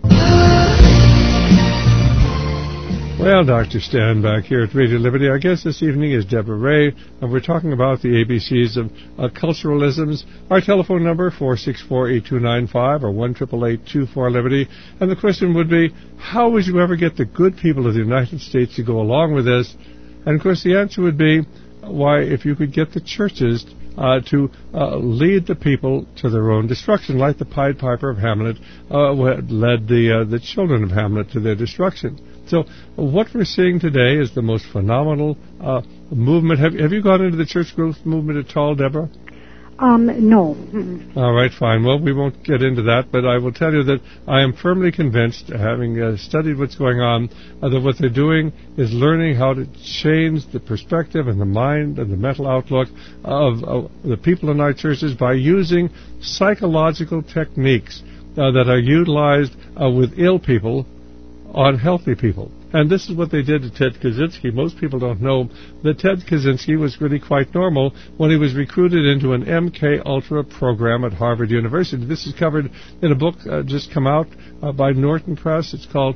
Well, Dr. Stan back here at Radio Liberty. Our guest this evening is Deborah Ray, and we're talking about the ABCs of culturalisms. Our telephone number, 464-8295 or 1-888-24-LIBERTY. And the question would be, how would you ever get the good people of the United States to go along with this? And, of course, the answer would be, why, if you could get the churches to lead the people to their own destruction, like the Pied Piper of Hamlet led the children of Hamlet to their destruction. So what we're seeing today is the most phenomenal movement. Have you gone into the church growth movement at all, Deborah? No. All right, fine. Well, we won't get into that, but I will tell you that I am firmly convinced, having studied what's going on, that what they're doing is learning how to change the perspective and the mind and the mental outlook of the people in our churches by using psychological techniques that are utilized with ill people on healthy people. And this is what they did to Ted Kaczynski. Most people don't know that Ted Kaczynski was really quite normal when he was recruited into an MK Ultra program at Harvard University. This is covered in a book just come out by Norton Press. It's called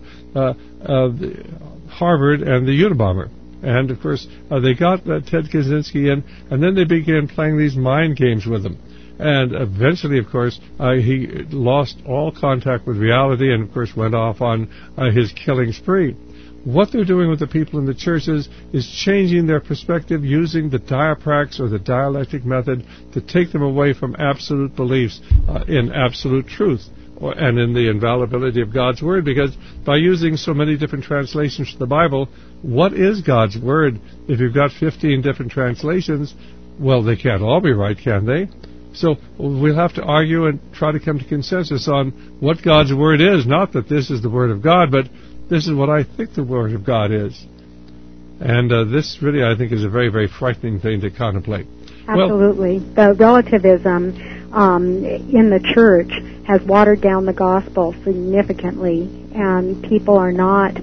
Harvard and the Unabomber. And, of course, they got Ted Kaczynski in, and then they began playing these mind games with him. And eventually, of course, he lost all contact with reality and, of course, went off on his killing spree. What they're doing with the people in the churches is changing their perspective using the diaprax or the dialectic method to take them away from absolute beliefs in absolute truth and in the infallibility of God's Word, because by using so many different translations of the Bible, what is God's Word? If you've got 15 different translations, well, they can't all be right, can they? So we'll have to argue and try to come to consensus on what God's Word is. Not that this is the Word of God, but this is what I think the Word of God is. And this really, I think, is a very, very frightening thing to contemplate. Absolutely. The relativism in the church has watered down the gospel significantly, and people are not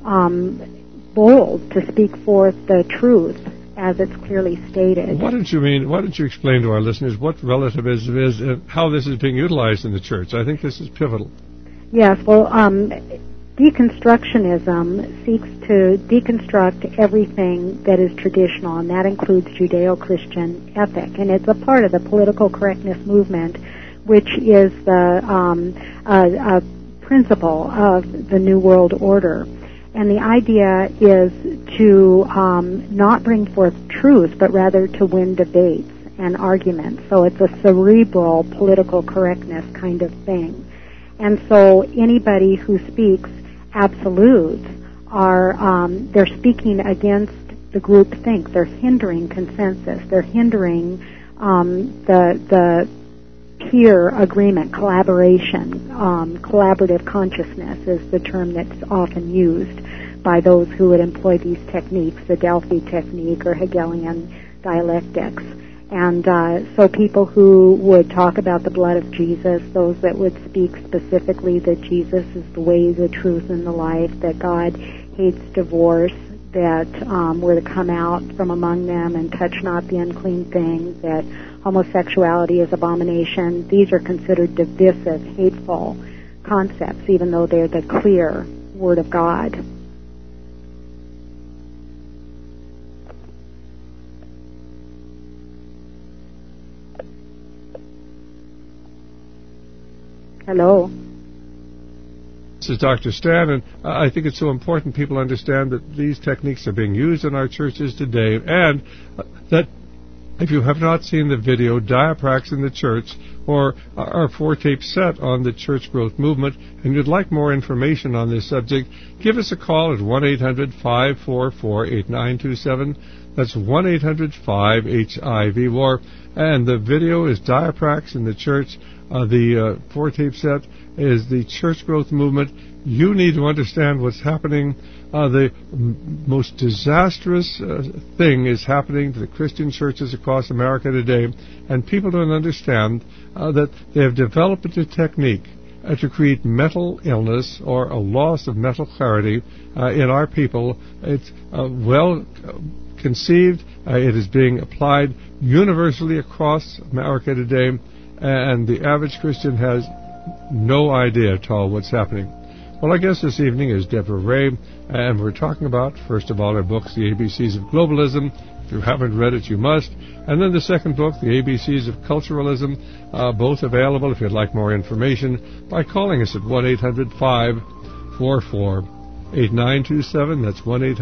bold to speak forth the truth as it's clearly stated. What did you mean? Why don't you explain to our listeners what relativism is and how this is being utilized in the church? I think this is pivotal. Yes, well, deconstructionism seeks to deconstruct everything that is traditional, and that includes Judeo-Christian ethic. And it's a part of the political correctness movement, which is the principle of the New World Order. And the idea is to not bring forth truth, but rather to win debates and arguments. So it's a cerebral political correctness kind of thing. And so anybody who speaks absolutes are they're speaking against the groupthink. They're hindering consensus. They're hindering the peer agreement, collaboration. Collaborative consciousness is the term that's often used by those who would employ these techniques, the Delphi technique or Hegelian dialectics. And so people who would talk about the blood of Jesus, those that would speak specifically that Jesus is the way, the truth, and the life, that God hates divorce, that we're to come out from among them and touch not the unclean thing, that homosexuality is abomination. These are considered divisive, hateful concepts, even though they're the clear Word of God. Hello. This is Dr. Stan, and I think it's so important people understand that these techniques are being used in our churches today, and that if you have not seen the video, Diaprax in the Church, or our 4-tape set on the church growth movement, and you'd like more information on this subject, give us a call at 1-800-544-8927. That's 1-800-5HIV-WAR. And the video is Diaprax in the Church. The 4-tape set is the church growth movement. You need to understand what's happening. The most disastrous thing is happening to the Christian churches across America today, and people don't understand that they have developed a technique to create mental illness or a loss of mental clarity in our people. It's well conceived. It is being applied universally across America today, and the average Christian has no idea at all what's happening. Well, our guest this evening is Deborah Ray, and we're talking about, first of all, her book, The ABCs of Globalism. If you haven't read it, you must. And then the second book, The ABCs of Culturalism, both available if you'd like more information by calling us at 1-800-544-8927. That's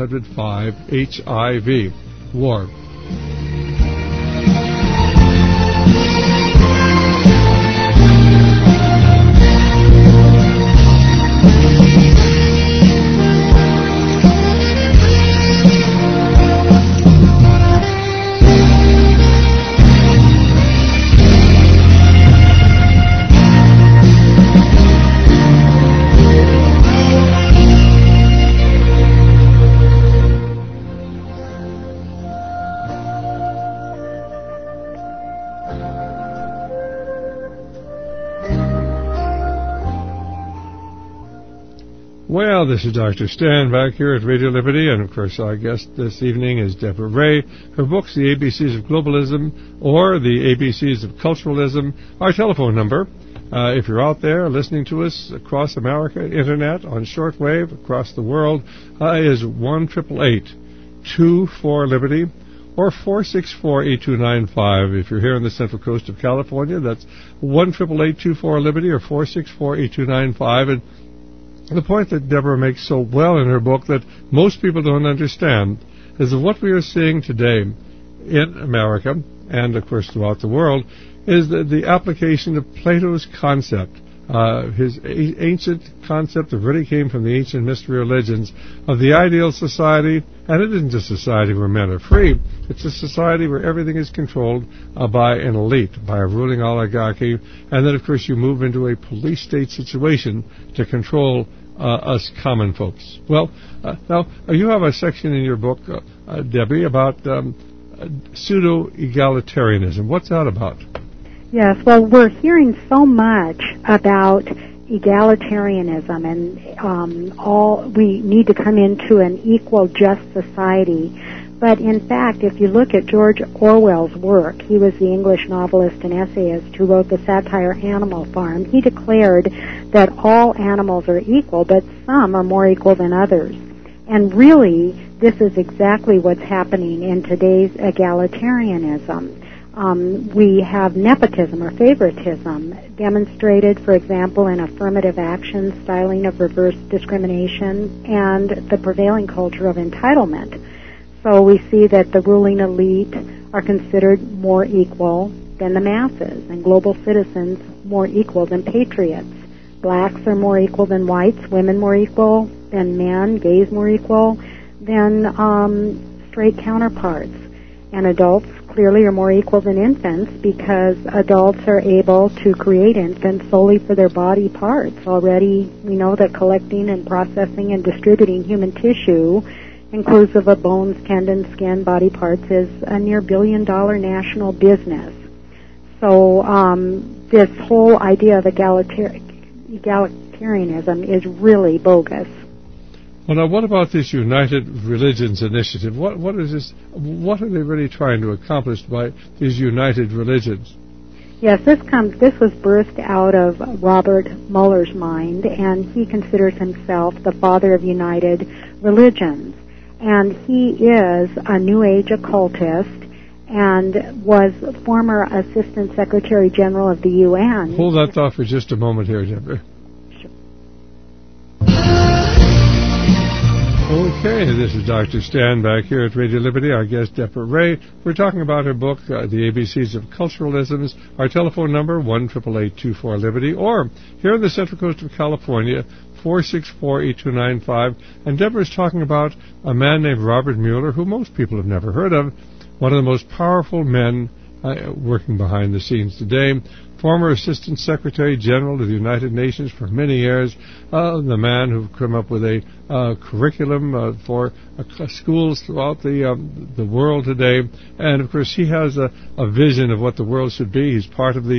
1-800-5HIV-WAR. Well, this is Dr. Stan back here at Radio Liberty, and of course our guest this evening is Deborah Ray. Her book's The ABCs of Globalism, or The ABCs of Culturalism. Our telephone number, if you're out there listening to us across America, internet, on shortwave, across the world, is 1-888-24-LIBERTY, or 464-8295. If you're here on the Central Coast of California, that's 1-888-24-LIBERTY, or 464-8295. And the point that Deborah makes so well in her book that most people don't understand is that what we are seeing today in America, and of course throughout the world, is the application of Plato's concept, his ancient concept that really came from the ancient mystery religions, of the ideal society. And it isn't a society where men are free. It's a society where everything is controlled by an elite, by a ruling oligarchy, and then, of course, you move into a police state situation to control us common folks. Well, now, you have a section in your book, Debbie, about pseudo-egalitarianism. What's that about? Yes, well, we're hearing so much about egalitarianism and we need to come into an equal, just society. But in fact, if you look at George Orwell's work, he was the English novelist and essayist who wrote the satire Animal Farm. He declared that all animals are equal, but some are more equal than others. And really, this is exactly what's happening in today's egalitarianism. We have nepotism or favoritism demonstrated, for example, in affirmative action, styling of reverse discrimination, and the prevailing culture of entitlement. So we see that the ruling elite are considered more equal than the masses, and global citizens more equal than patriots. Blacks are more equal than whites, women more equal than men, gays more equal than straight counterparts, and adults clearly are more equal than infants because adults are able to create infants solely for their body parts. Already we know that collecting and processing and distributing human tissue, inclusive of bones, tendons, skin, body parts, is a near billion-dollar national business. So this whole idea of egalitarianism is really bogus. Well, now, what about this United Religions Initiative? What is this? What are they really trying to accomplish by these United Religions? Yes, this was birthed out of Robert Muller's mind, and he considers himself the father of United Religions. And he is a New Age occultist and was former Assistant Secretary General of the UN. Hold that thought for just a moment here, Deborah. Okay, this is Dr. Stan back here at Radio Liberty. Our guest, Deborah Ray. We're talking about her book, The ABCs of Culturalism. Our telephone number, 1-888-24-LIBERTY, or here on the Central Coast of California, 464-8295. And Deborah's talking about a man named Robert Mueller, who most people have never heard of, one of the most powerful men working behind the scenes today, former Assistant Secretary General of the United Nations for many years, the man who came up with a curriculum for schools throughout the world today, and of course he has a vision of what the world should be. He's part of the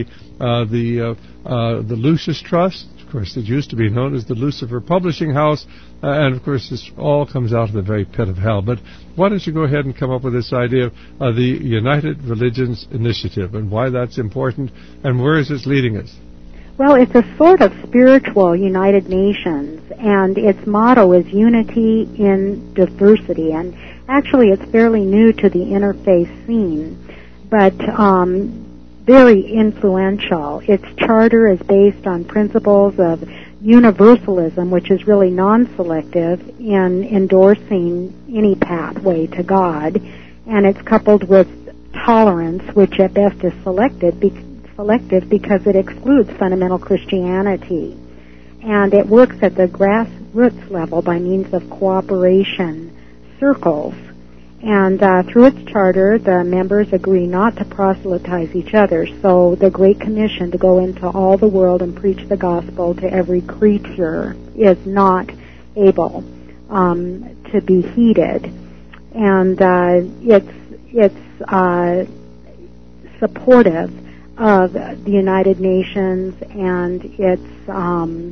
Lucis Trust. Of course, it used to be known as the Lucifer Publishing House, and of course this all comes out of the very pit of hell. But why don't you go ahead and come up with this idea of the United Religions Initiative and why that's important, and where is this leading us? Well, it's a sort of spiritual United Nations, and its motto is unity in diversity, and actually it's fairly new to the interfaith scene, but very influential. Its charter is based on principles of universalism, which is really non-selective in endorsing any pathway to God, and it's coupled with tolerance, which at best is selective because it excludes fundamental Christianity. And it works at the grassroots level by means of cooperation circles. And through its charter, the members agree not to proselytize each other. So the Great Commission to go into all the world and preach the gospel to every creature is not able to be heeded. And it's supportive of the United Nations and its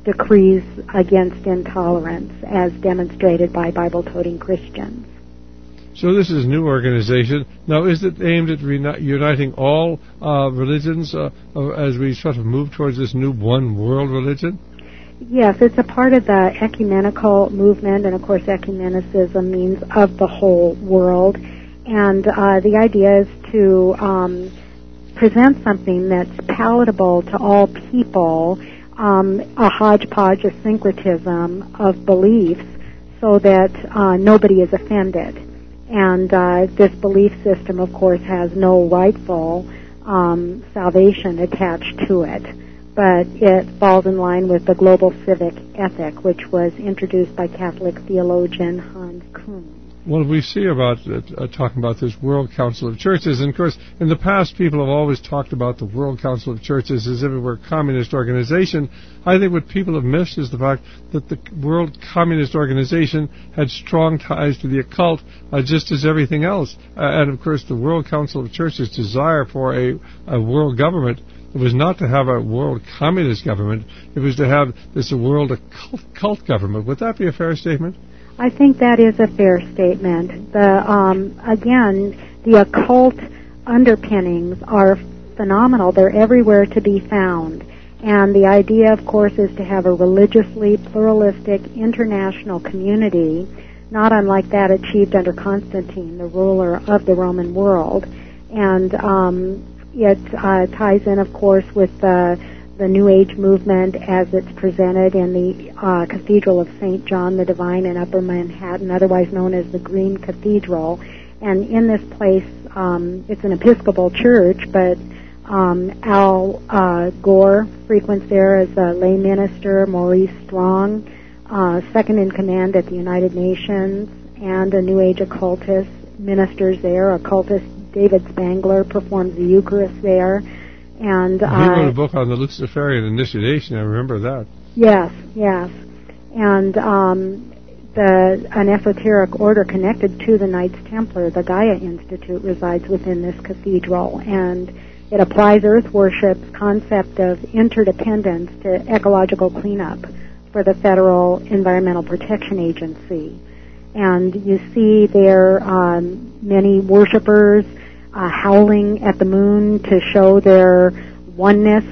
decrees against intolerance as demonstrated by Bible-toting Christians. So this is a new organization. Now, is it aimed at uniting all religions as we sort of move towards this new one world religion? Yes, it's a part of the ecumenical movement, and of course ecumenicism means of the whole world. And the idea is to present something that's palatable to all people, a hodgepodge, a syncretism of beliefs, so that nobody is offended. And this belief system, of course, has no rightful salvation attached to it, but it falls in line with the global civic ethic, which was introduced by Catholic theologian Hans Kuhn. Well, we see about talking about this World Council of Churches, and of course, in the past, people have always talked about the World Council of Churches as if it were a communist organization. I think what people have missed is the fact that the World Communist Organization had strong ties to the occult, just as everything else. And of course, the World Council of Churches' desire for a world government, it was not to have a world communist government, it was to have this world occult government. Would that be a fair statement? I think that is a fair statement. Again, the occult underpinnings are phenomenal. They're everywhere to be found. And the idea, of course, is to have a religiously pluralistic international community, not unlike that achieved under Constantine, the ruler of the Roman world. And it ties in, of course, with the New Age movement as it's presented in the Cathedral of St. John the Divine in Upper Manhattan, otherwise known as the Green Cathedral. And in this place, it's an Episcopal church, but Al Gore frequents there as a lay minister, Maurice Strong, second in command at the United Nations, and a New Age occultist ministers there. Occultist David Spangler performs the Eucharist there. And he wrote a book on the Luciferian initiation. I remember that. Yes. And an esoteric order connected to the Knights Templar, the Gaia Institute, resides within this cathedral, and it applies Earth worship's concept of interdependence to ecological cleanup for the Federal Environmental Protection Agency. And you see there many worshipers howling at the moon to show their oneness,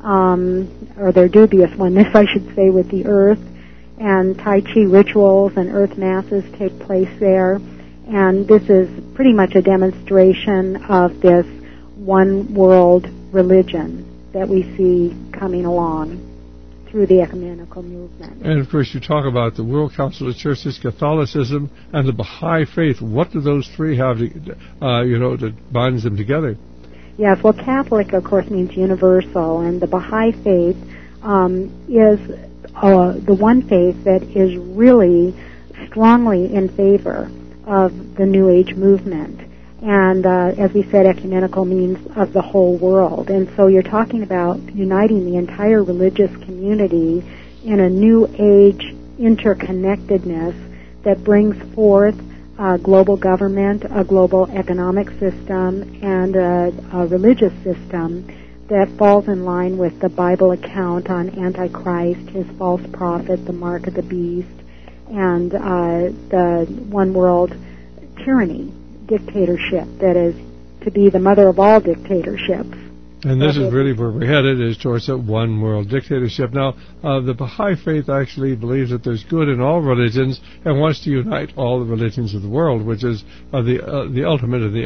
or their dubious oneness, I should say, with the Earth. And Tai Chi rituals and Earth masses take place there. And this is pretty much a demonstration of this one world religion that we see coming along through the ecumenical movement. And, of course, you talk about the World Council of Churches, Catholicism, and the Baha'i Faith. What do those three have, that binds them together? Yes, well, Catholic, of course, means universal, and the Baha'i Faith is the one faith that is really strongly in favor of the New Age movement. And as we said, ecumenical means of the whole world. And so you're talking about uniting the entire religious community in a New Age interconnectedness that brings forth a global government, a global economic system, and a religious system that falls in line with the Bible account on Antichrist, his false prophet, the mark of the beast, and the one world tyranny, dictatorship that is to be the mother of all dictatorships. And this is really where we're headed, is towards a one world dictatorship. Now, the Baha'i Faith actually believes that there's good in all religions and wants to unite all the religions of the world, which is the ultimate of the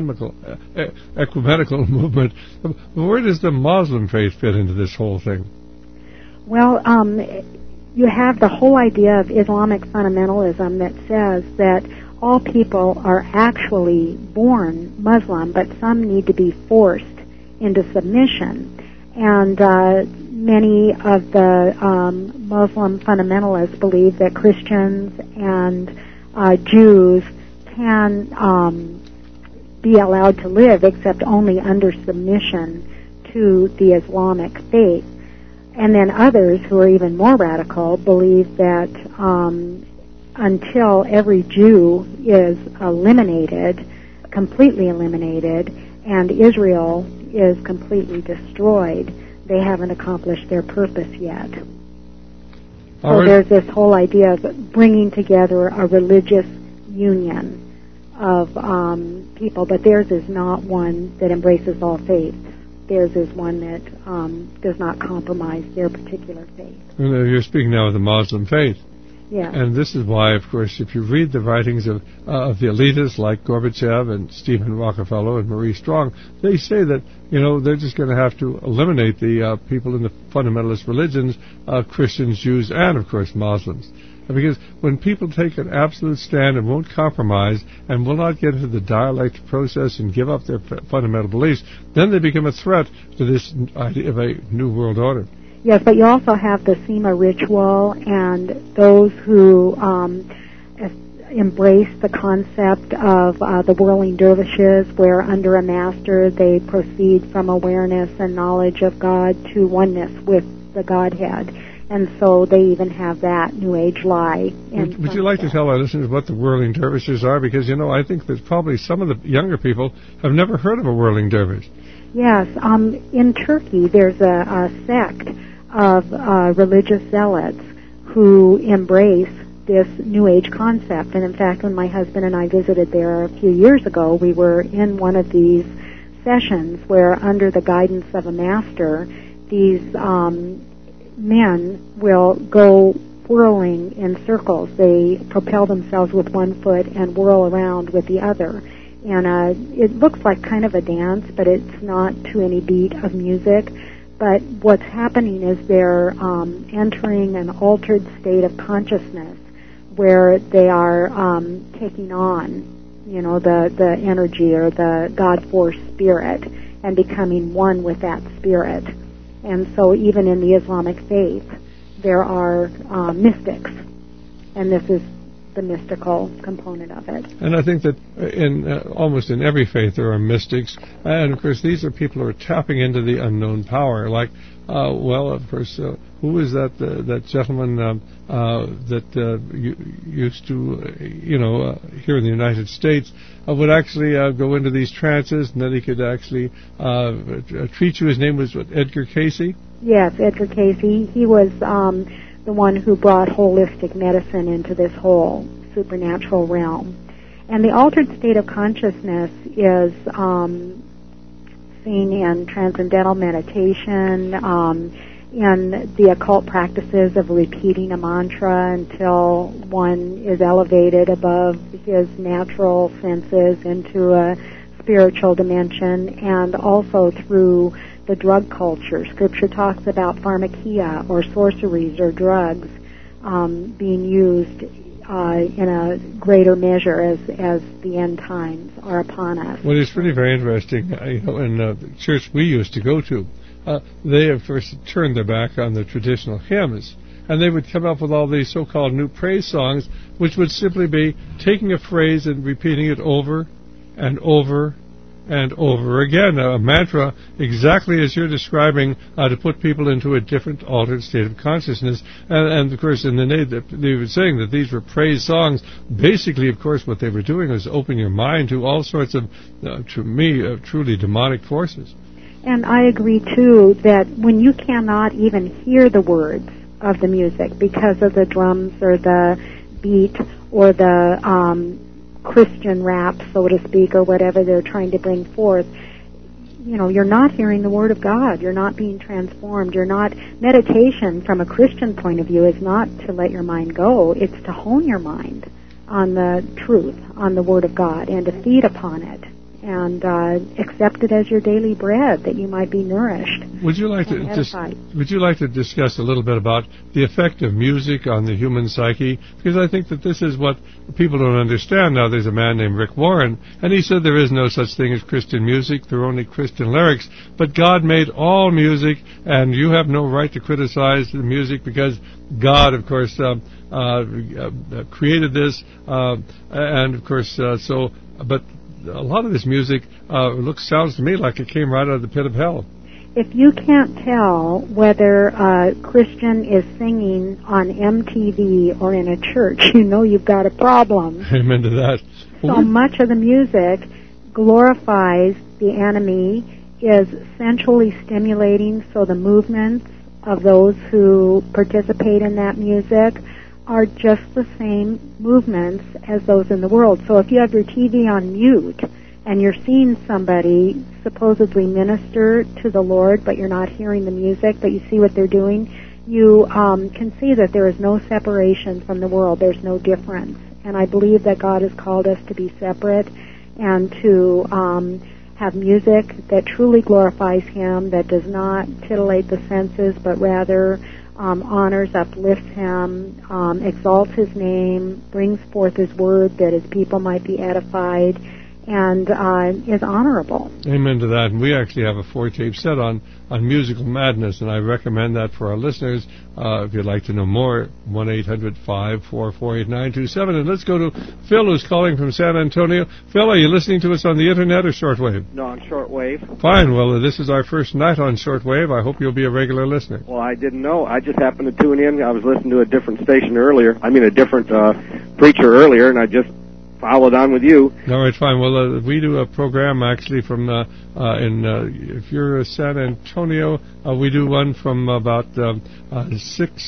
ecumenical movement. Where does the Muslim faith fit into this whole thing? Well, you have the whole idea of Islamic fundamentalism that says that all people are actually born Muslim, but some need to be forced into submission. And many of the Muslim fundamentalists believe that Christians and Jews can be allowed to live, except only under submission to the Islamic faith. And then others, who are even more radical, believe that until every Jew is completely eliminated, and Israel is completely destroyed, they haven't accomplished their purpose yet. So there's this whole idea of bringing together a religious union of people, but theirs is not one that embraces all faiths. Theirs is one that does not compromise their particular faith. Well, you're speaking now of the Muslim faith. Yeah. And this is why, of course, if you read the writings of the elitists like Gorbachev and Stephen Rockefeller and Marie Strong, they say that, they're just going to have to eliminate the people in the fundamentalist religions, Christians, Jews, and, of course, Muslims. Because when people take an absolute stand and won't compromise and will not get into the dialectic process and give up their fundamental beliefs, then they become a threat to this idea of a new world order. Yes, but you also have the Sema ritual and those who embrace the concept of the whirling dervishes, where under a master they proceed from awareness and knowledge of God to oneness with the Godhead. And so they even have that New Age lie. Would you like to tell our listeners what the whirling dervishes are? Because, I think that probably some of the younger people have never heard of a whirling dervish. Yes. In Turkey, there's a sect of religious zealots who embrace this New Age concept. And in fact, when my husband and I visited there a few years ago, we were in one of these sessions where, under the guidance of a master, these men will go whirling in circles. They propel themselves with one foot and whirl around with the other. And it looks like kind of a dance, but it's not to any beat of music. But what's happening is they're entering an altered state of consciousness where they are taking on, the energy or the God force spirit and becoming one with that spirit. And so even in the Islamic faith, there are mystics, and this is the mystical component of it. And I think that almost in every faith there are mystics, and of course these are people who are tapping into the unknown power. Like, of course, who was that gentleman that used to, here in the United States, would actually go into these trances, and then he could actually treat you. His name was Edgar Cayce? Yes, Edgar Cayce. He was the one who brought holistic medicine into this whole supernatural realm. And the altered state of consciousness is seen in transcendental meditation, in the occult practices of repeating a mantra until one is elevated above his natural senses into a spiritual dimension, and also through the drug culture. Scripture talks about pharmakia, or sorceries or drugs, being used in a greater measure as the end times are upon us. Well, it's really very interesting. In the church we used to go to, they, of course, turned their back on the traditional hymns, and they would come up with all these so-called new praise songs, which would simply be taking a phrase and repeating it over and over and over again, a mantra exactly as you're describing, to put people into a different altered state of consciousness. And of course, they were saying that these were praise songs. Basically, of course, what they were doing was open your mind to all sorts of, to me, truly demonic forces. And I agree, too, that when you cannot even hear the words of the music because of the drums or the beat or the Christian rap, so to speak, or whatever they're trying to bring forth, you're not hearing the Word of God. You're not being transformed. Meditation from a Christian point of view is not to let your mind go. It's to hone your mind on the truth, on the Word of God, and to feed upon it and accept it as your daily bread, that you might be nourished. Would you like to discuss a little bit about the effect of music on the human psyche? Because I think that this is what people don't understand. Now, there's a man named Rick Warren, and he said there is no such thing as Christian music. There are only Christian lyrics. But God made all music, and you have no right to criticize the music because God, of course, created this, and of course, but a lot of this music sounds to me like it came right out of the pit of hell. If you can't tell whether a Christian is singing on MTV or in a church, you've got a problem. Amen to that. So much of the music glorifies the enemy, is sensually stimulating, so the movements of those who participate in that music are just the same movements as those in the world. So if you have your TV on mute and you're seeing somebody supposedly minister to the Lord, but you're not hearing the music, but you see what they're doing, you can see that there is no separation from the world. There's no difference. And I believe that God has called us to be separate and to have music that truly glorifies Him, that does not titillate the senses, but rather honors, uplifts Him, exalts His name, brings forth His word that His people might be edified, and is honorable. Amen to that. And we actually have a 4-tape set on musical madness, and I recommend that for our listeners. If you'd like to know more, 1-800-544-8927. And let's go to Phil, who's calling from San Antonio. Phil, are you listening to us on the Internet or shortwave? No, on shortwave. Fine. Well, this is our first night on shortwave. I hope you'll be a regular listener. Well, I didn't know. I just happened to tune in. I was listening to a different station earlier. I mean, a different preacher earlier, and I just followed on with you. All right, fine. Well, we do a program actually from if you're San Antonio, we do one from about 5 to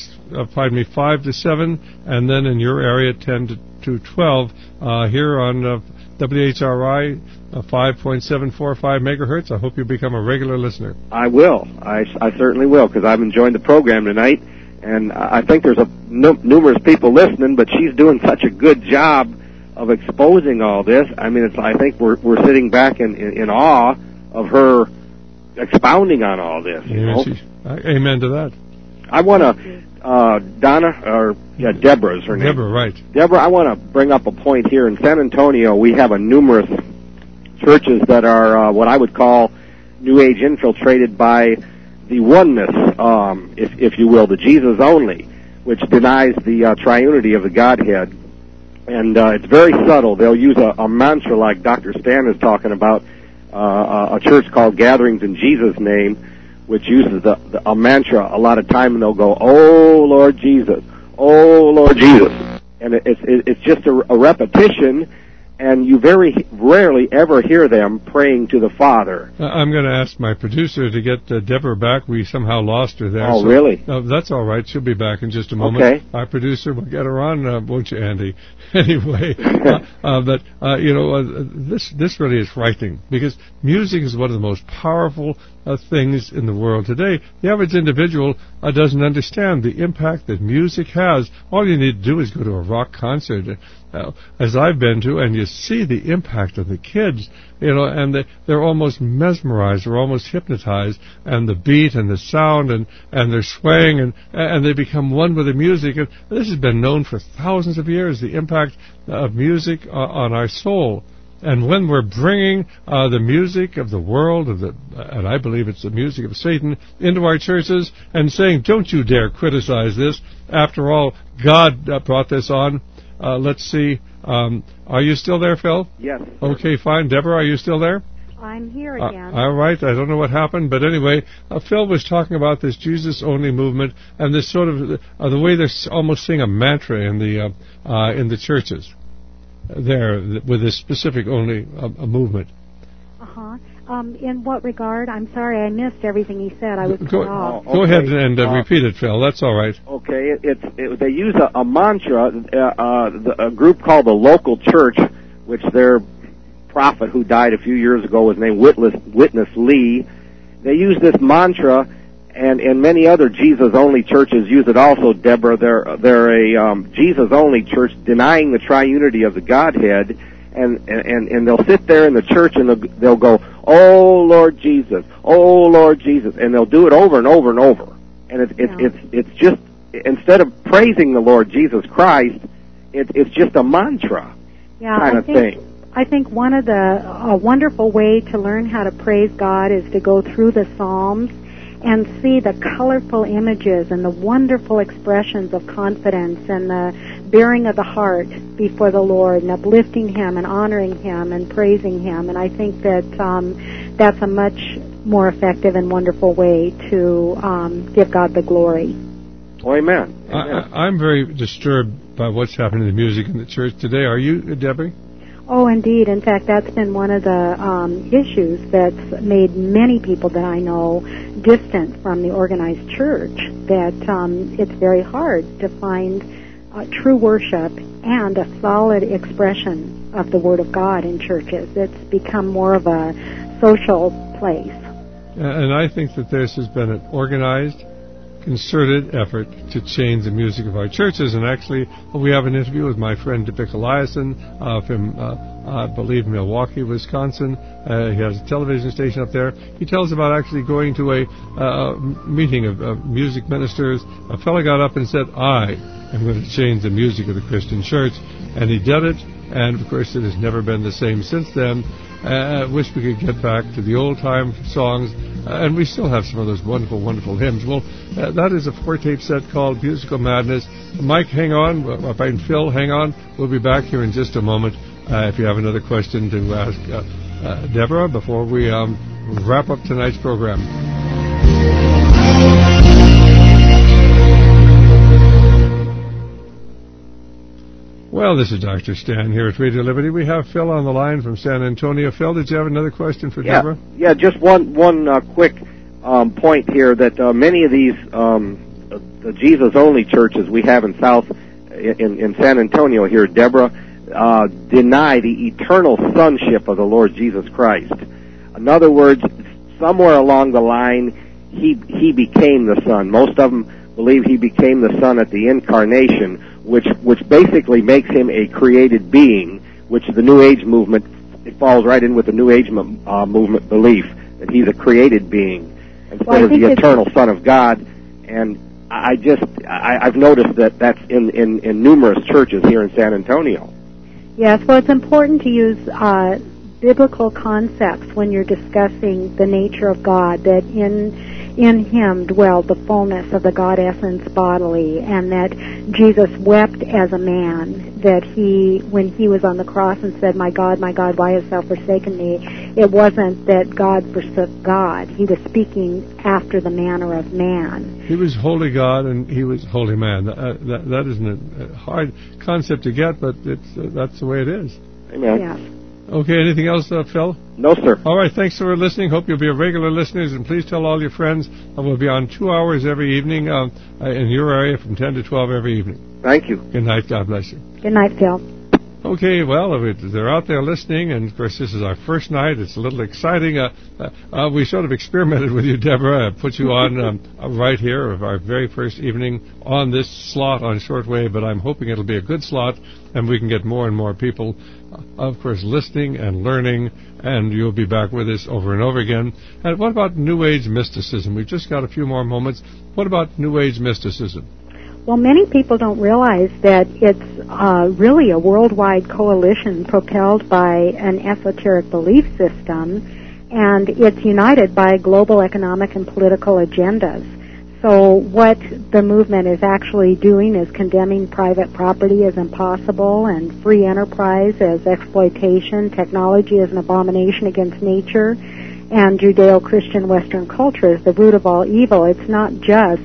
7, and then in your area 10 to 12 here on WHRI 5.745 megahertz. I hope you become a regular listener. I will. I certainly will, because I've enjoyed the program tonight, and I think there's numerous people listening, but she's doing such a good job of exposing all this. I mean, I think we're sitting back in awe of her expounding on all this. You know? Amen to that. I want to, Deborah's her name. Deborah, right. Deborah, I want to bring up a point here. In San Antonio, we have a numerous churches that are what I would call New Age infiltrated by the oneness, if you will, the Jesus only, which denies the triunity of the Godhead. And it's very subtle. They'll use a mantra like Dr. Stan is talking about, a church called Gatherings in Jesus' Name, which uses a mantra a lot of time, and they'll go, "Oh, Lord Jesus, oh, Lord Jesus." And it's just a repetition, and you very rarely ever hear them praying to the Father. I'm going to ask my producer to get Deborah back. We somehow lost her there. Oh, so, really? That's all right. She'll be back in just a moment. Okay. Our producer will get her on, won't you, Andy? Anyway, this really is frightening, because music is one of the most powerful things in the world today. The average individual doesn't understand the impact that music has. All you need to do is go to a rock concert, as I've been to, and you see the impact of the kids, and they're almost mesmerized, or almost hypnotized, and the beat and the sound, and they're swaying, and they become one with the music. And this has been known for thousands of years, the impact of music on our soul. And when we're bringing the music of the world, and I believe it's the music of Satan, into our churches and saying, "Don't you dare criticize this. After all, God brought this on." Let's see. Are you still there, Phil? Yes. Okay, fine. Deborah, are you still there? I'm here again. All right. I don't know what happened, but anyway, Phil was talking about this Jesus-only movement and this sort of the way they're almost saying a mantra in the churches there with this specific only a movement. In what regard? I'm sorry, I missed everything he said. I was cut off. Go ahead and repeat it, Phil. That's all right. Okay. They use a mantra. A group called the Local Church, which their prophet who died a few years ago was named Witness Lee. They use this mantra, and many other Jesus-only churches use it also, Deborah. They're a Jesus-only church denying the triunity of the Godhead, and they'll sit there in the church and they'll go, "Oh, Lord Jesus, oh, Lord Jesus," and they'll do it over and over and over. And it's just, instead of praising the Lord Jesus Christ, it's just a mantra kind of thing. I think a wonderful way to learn how to praise God is to go through the Psalms and see the colorful images and the wonderful expressions of confidence and the bearing of the heart before the Lord and uplifting Him and honoring Him and praising Him. And I think that that's a much more effective and wonderful way to give God the glory. Oh, amen. I'm very disturbed by what's happening to the music in the church today. Are you, Debbie? Oh, indeed. In fact, that's been one of the issues that's made many people that I know distant from the organized church, that it's very hard to find true worship and a solid expression of the Word of God in churches. It's become more of a social place. And I think that this has been an organized, concerted effort to change the music of our churches. And actually, we have an interview with my friend Dick Eliason from, I believe, Milwaukee, Wisconsin. He has a television station up there. He tells about actually going to a meeting of music ministers. A fellow got up and said, I am going to change the music of the Christian church. And he did it. And, of course, it has never been the same since then. I wish we could get back to the old-time songs, and we still have some of those wonderful, wonderful hymns. Well, that is a 4-tape set called Musical Madness. Mike, hang on. And Phil, hang on. We'll be back here in just a moment if you have another question to ask Deborah before we wrap up tonight's program. Well, this is Dr. Stan here at Radio Liberty. We have Phil on the line from San Antonio. Phil, did you have another question for Deborah? Yeah, just one quick point here, that many of these the Jesus-only churches we have in San Antonio here, Deborah, deny the eternal sonship of the Lord Jesus Christ. In other words, somewhere along the line, he became the Son. Most of them believe he became the Son at the incarnation, which basically makes him a created being, which the New Age movement, it falls right in with the New Age movement belief that he's a created being instead of the eternal Son of God. And I've noticed that that's in numerous churches here in San Antonio. Yes, well, it's important to use biblical concepts when you're discussing the nature of God, that in him dwelled the fullness of the God essence bodily, and that Jesus wept as a man, that when he was on the cross and said, my God, why hast thou forsaken me?" It wasn't that God forsook God. He was speaking after the manner of man. He was holy God and he was holy man. That isn't a hard concept to get, but that's the way it is. Amen. Yes. Okay, anything else, Phil? No, sir. All right, thanks for listening. Hope you'll be a regular listeners, and please tell all your friends. We'll be on 2 hours every evening in your area from 10 to 12 every evening. Thank you. Good night. God bless you. Good night, Phil. Okay, well, they're out there listening, and, of course, this is our first night. It's a little exciting. We sort of experimented with you, Deborah, put you on right here of our very first evening on this slot on shortwave, but I'm hoping it'll be a good slot, and we can get more and more people, of course, listening and learning, and you'll be back with us over and over again. And what about New Age mysticism? We've just got a few more moments. What about New Age mysticism? Well, many people don't realize that it's really a worldwide coalition propelled by an esoteric belief system, and it's united by global economic and political agendas. So what the movement is actually doing is condemning private property as impossible and free enterprise as exploitation, technology as an abomination against nature, and Judeo-Christian Western culture as the root of all evil. It's not just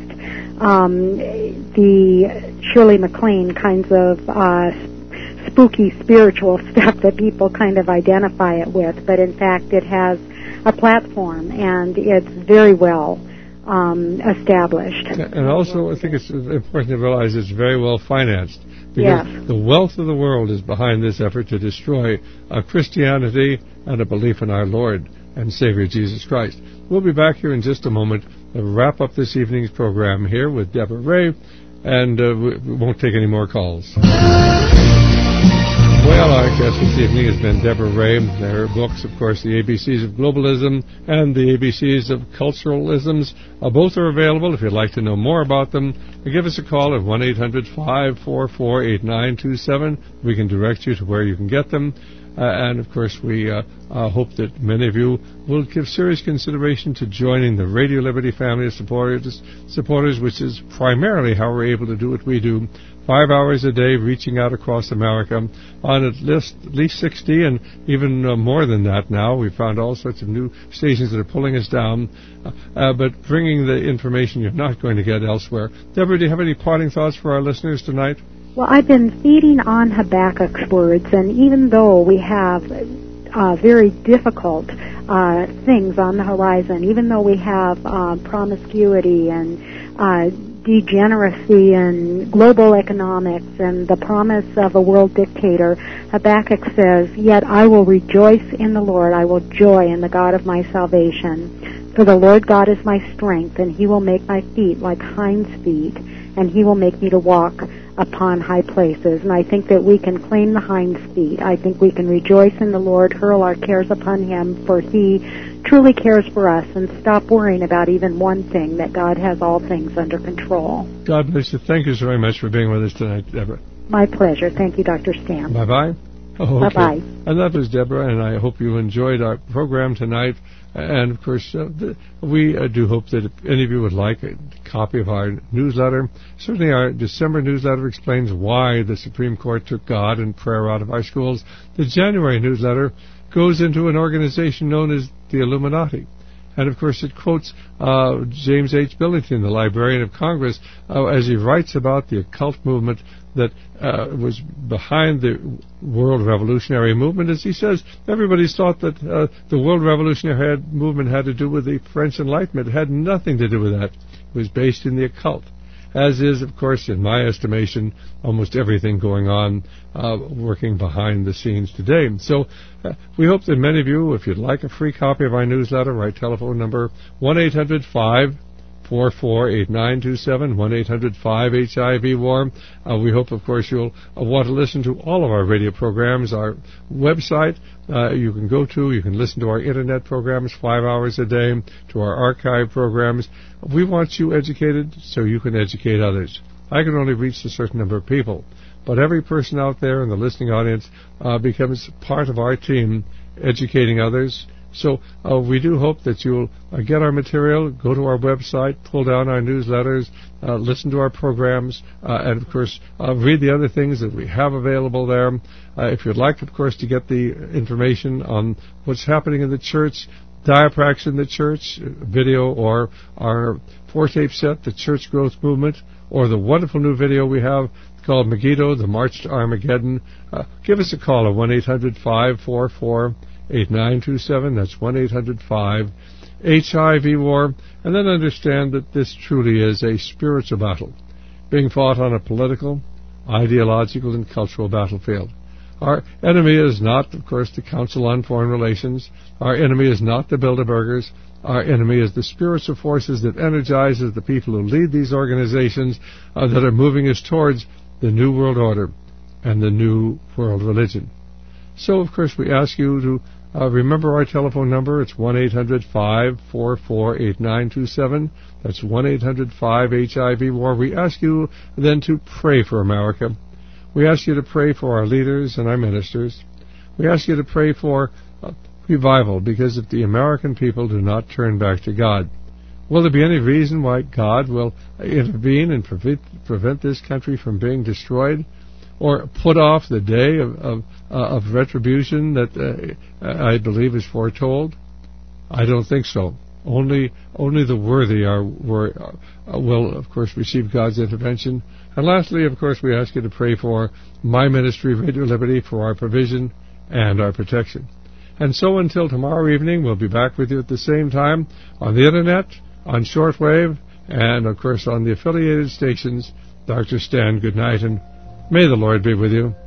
the Shirley MacLaine kinds of spooky spiritual stuff that people kind of identify it with, but in fact it has a platform and it's very well established. And also I think it's important to realize it's very well financed, because the wealth of the world is behind this effort to destroy Christianity and a belief in our Lord and Savior Jesus Christ. We'll be back here in just a moment to wrap up this evening's program here with Deborah Ray, and we won't take any more calls. Well, our guest this evening has been Deborah Ray. Her books, of course, The ABCs of Globalism and The ABCs of Culturalisms. Both are available if you'd like to know more about them. Give us a call at 1-800-544-8927. We can direct you to where you can get them. And, of course, we hope that many of you will give serious consideration to joining the Radio Liberty family of supporters, which is primarily how we're able to do what we do. 5 hours a day, reaching out across America on at least 60 and even more than that now. We've found all sorts of new stations that are pulling us down, but bringing the information you're not going to get elsewhere. Deborah, do you have any parting thoughts for our listeners tonight? Well, I've been feeding on Habakkuk's words, and even though we have very difficult things on the horizon, even though we have promiscuity and degeneracy and global economics and the promise of a world dictator, Habakkuk says, "Yet I will rejoice in the Lord, I will joy in the God of my salvation. For the Lord God is my strength, and he will make my feet like hinds' feet, and he will make me to walk upon high places." And I think that we can claim the hinds' feet. I think we can rejoice in the Lord, hurl our cares upon him, for he truly cares for us, and stop worrying about even one thing, that God has all things under control. God bless you. Thank you so very much for being with us tonight, Deborah. My pleasure. Thank you, Dr. Stan. Bye-bye. Oh, okay. Bye-bye. And that was Deborah, and I hope you enjoyed our program tonight. And, of course, we do hope that if any of you would like a copy of our newsletter, certainly our December newsletter explains why the Supreme Court took God and prayer out of our schools. The January newsletter goes into an organization known as the Illuminati. And, of course, it quotes James H. Billington, the Librarian of Congress, as he writes about the occult movement that was behind the World Revolutionary Movement. As he says, everybody's thought that the World Revolutionary Movement had to do with the French Enlightenment. It had nothing to do with that. It was based in the occult, as is, of course, in my estimation, almost everything going on working behind the scenes today. So we hope that many of you, if you'd like a free copy of our newsletter, our telephone number, 1-800-544-8927, 1-800-5-HIV-WAR. We hope, of course, you'll want to listen to all of our radio programs. Our website you can go to. You can listen to our Internet programs 5 hours a day, to our archive programs. We want you educated so you can educate others. I can only reach a certain number of people, but every person out there in the listening audience becomes part of our team educating others. So we do hope that you'll get our material, go to our website, pull down our newsletters, listen to our programs, and, of course, read the other things that we have available there. If you'd like, of course, to get the information on what's happening in the church, Diaprax in the Church video, or our 4-tape set, The Church Growth Movement, or the wonderful new video we have called Megiddo, The March to Armageddon, give us a call at 1-800-544-8927. That's 1-800-5-HIV-WAR. And then understand that this truly is a spiritual battle being fought on a political, ideological, and cultural battlefield. Our enemy is not, of course, the Council on Foreign Relations. Our enemy is not the Bilderbergers. Our enemy is the spiritual forces that energizes the people who lead these organizations that are moving us towards the New World Order and the New World Religion. So, of course, we ask you to remember our telephone number. It's 1-800-544-8927. That's 1-800-5-HIV-WAR. We ask you then to pray for America. We ask you to pray for our leaders and our ministers. We ask you to pray for revival, because if the American people do not turn back to God, will there be any reason why God will intervene and prevent this country from being destroyed, or put off the day of retribution that I believe is foretold? I don't think so. Only the worthy will, of course, receive God's intervention. And lastly, of course, we ask you to pray for my ministry, Radio Liberty, for our provision and our protection. And so until tomorrow evening, we'll be back with you at the same time on the Internet, on shortwave, and, of course, on the affiliated stations. Dr. Stan, good night, and may the Lord be with you.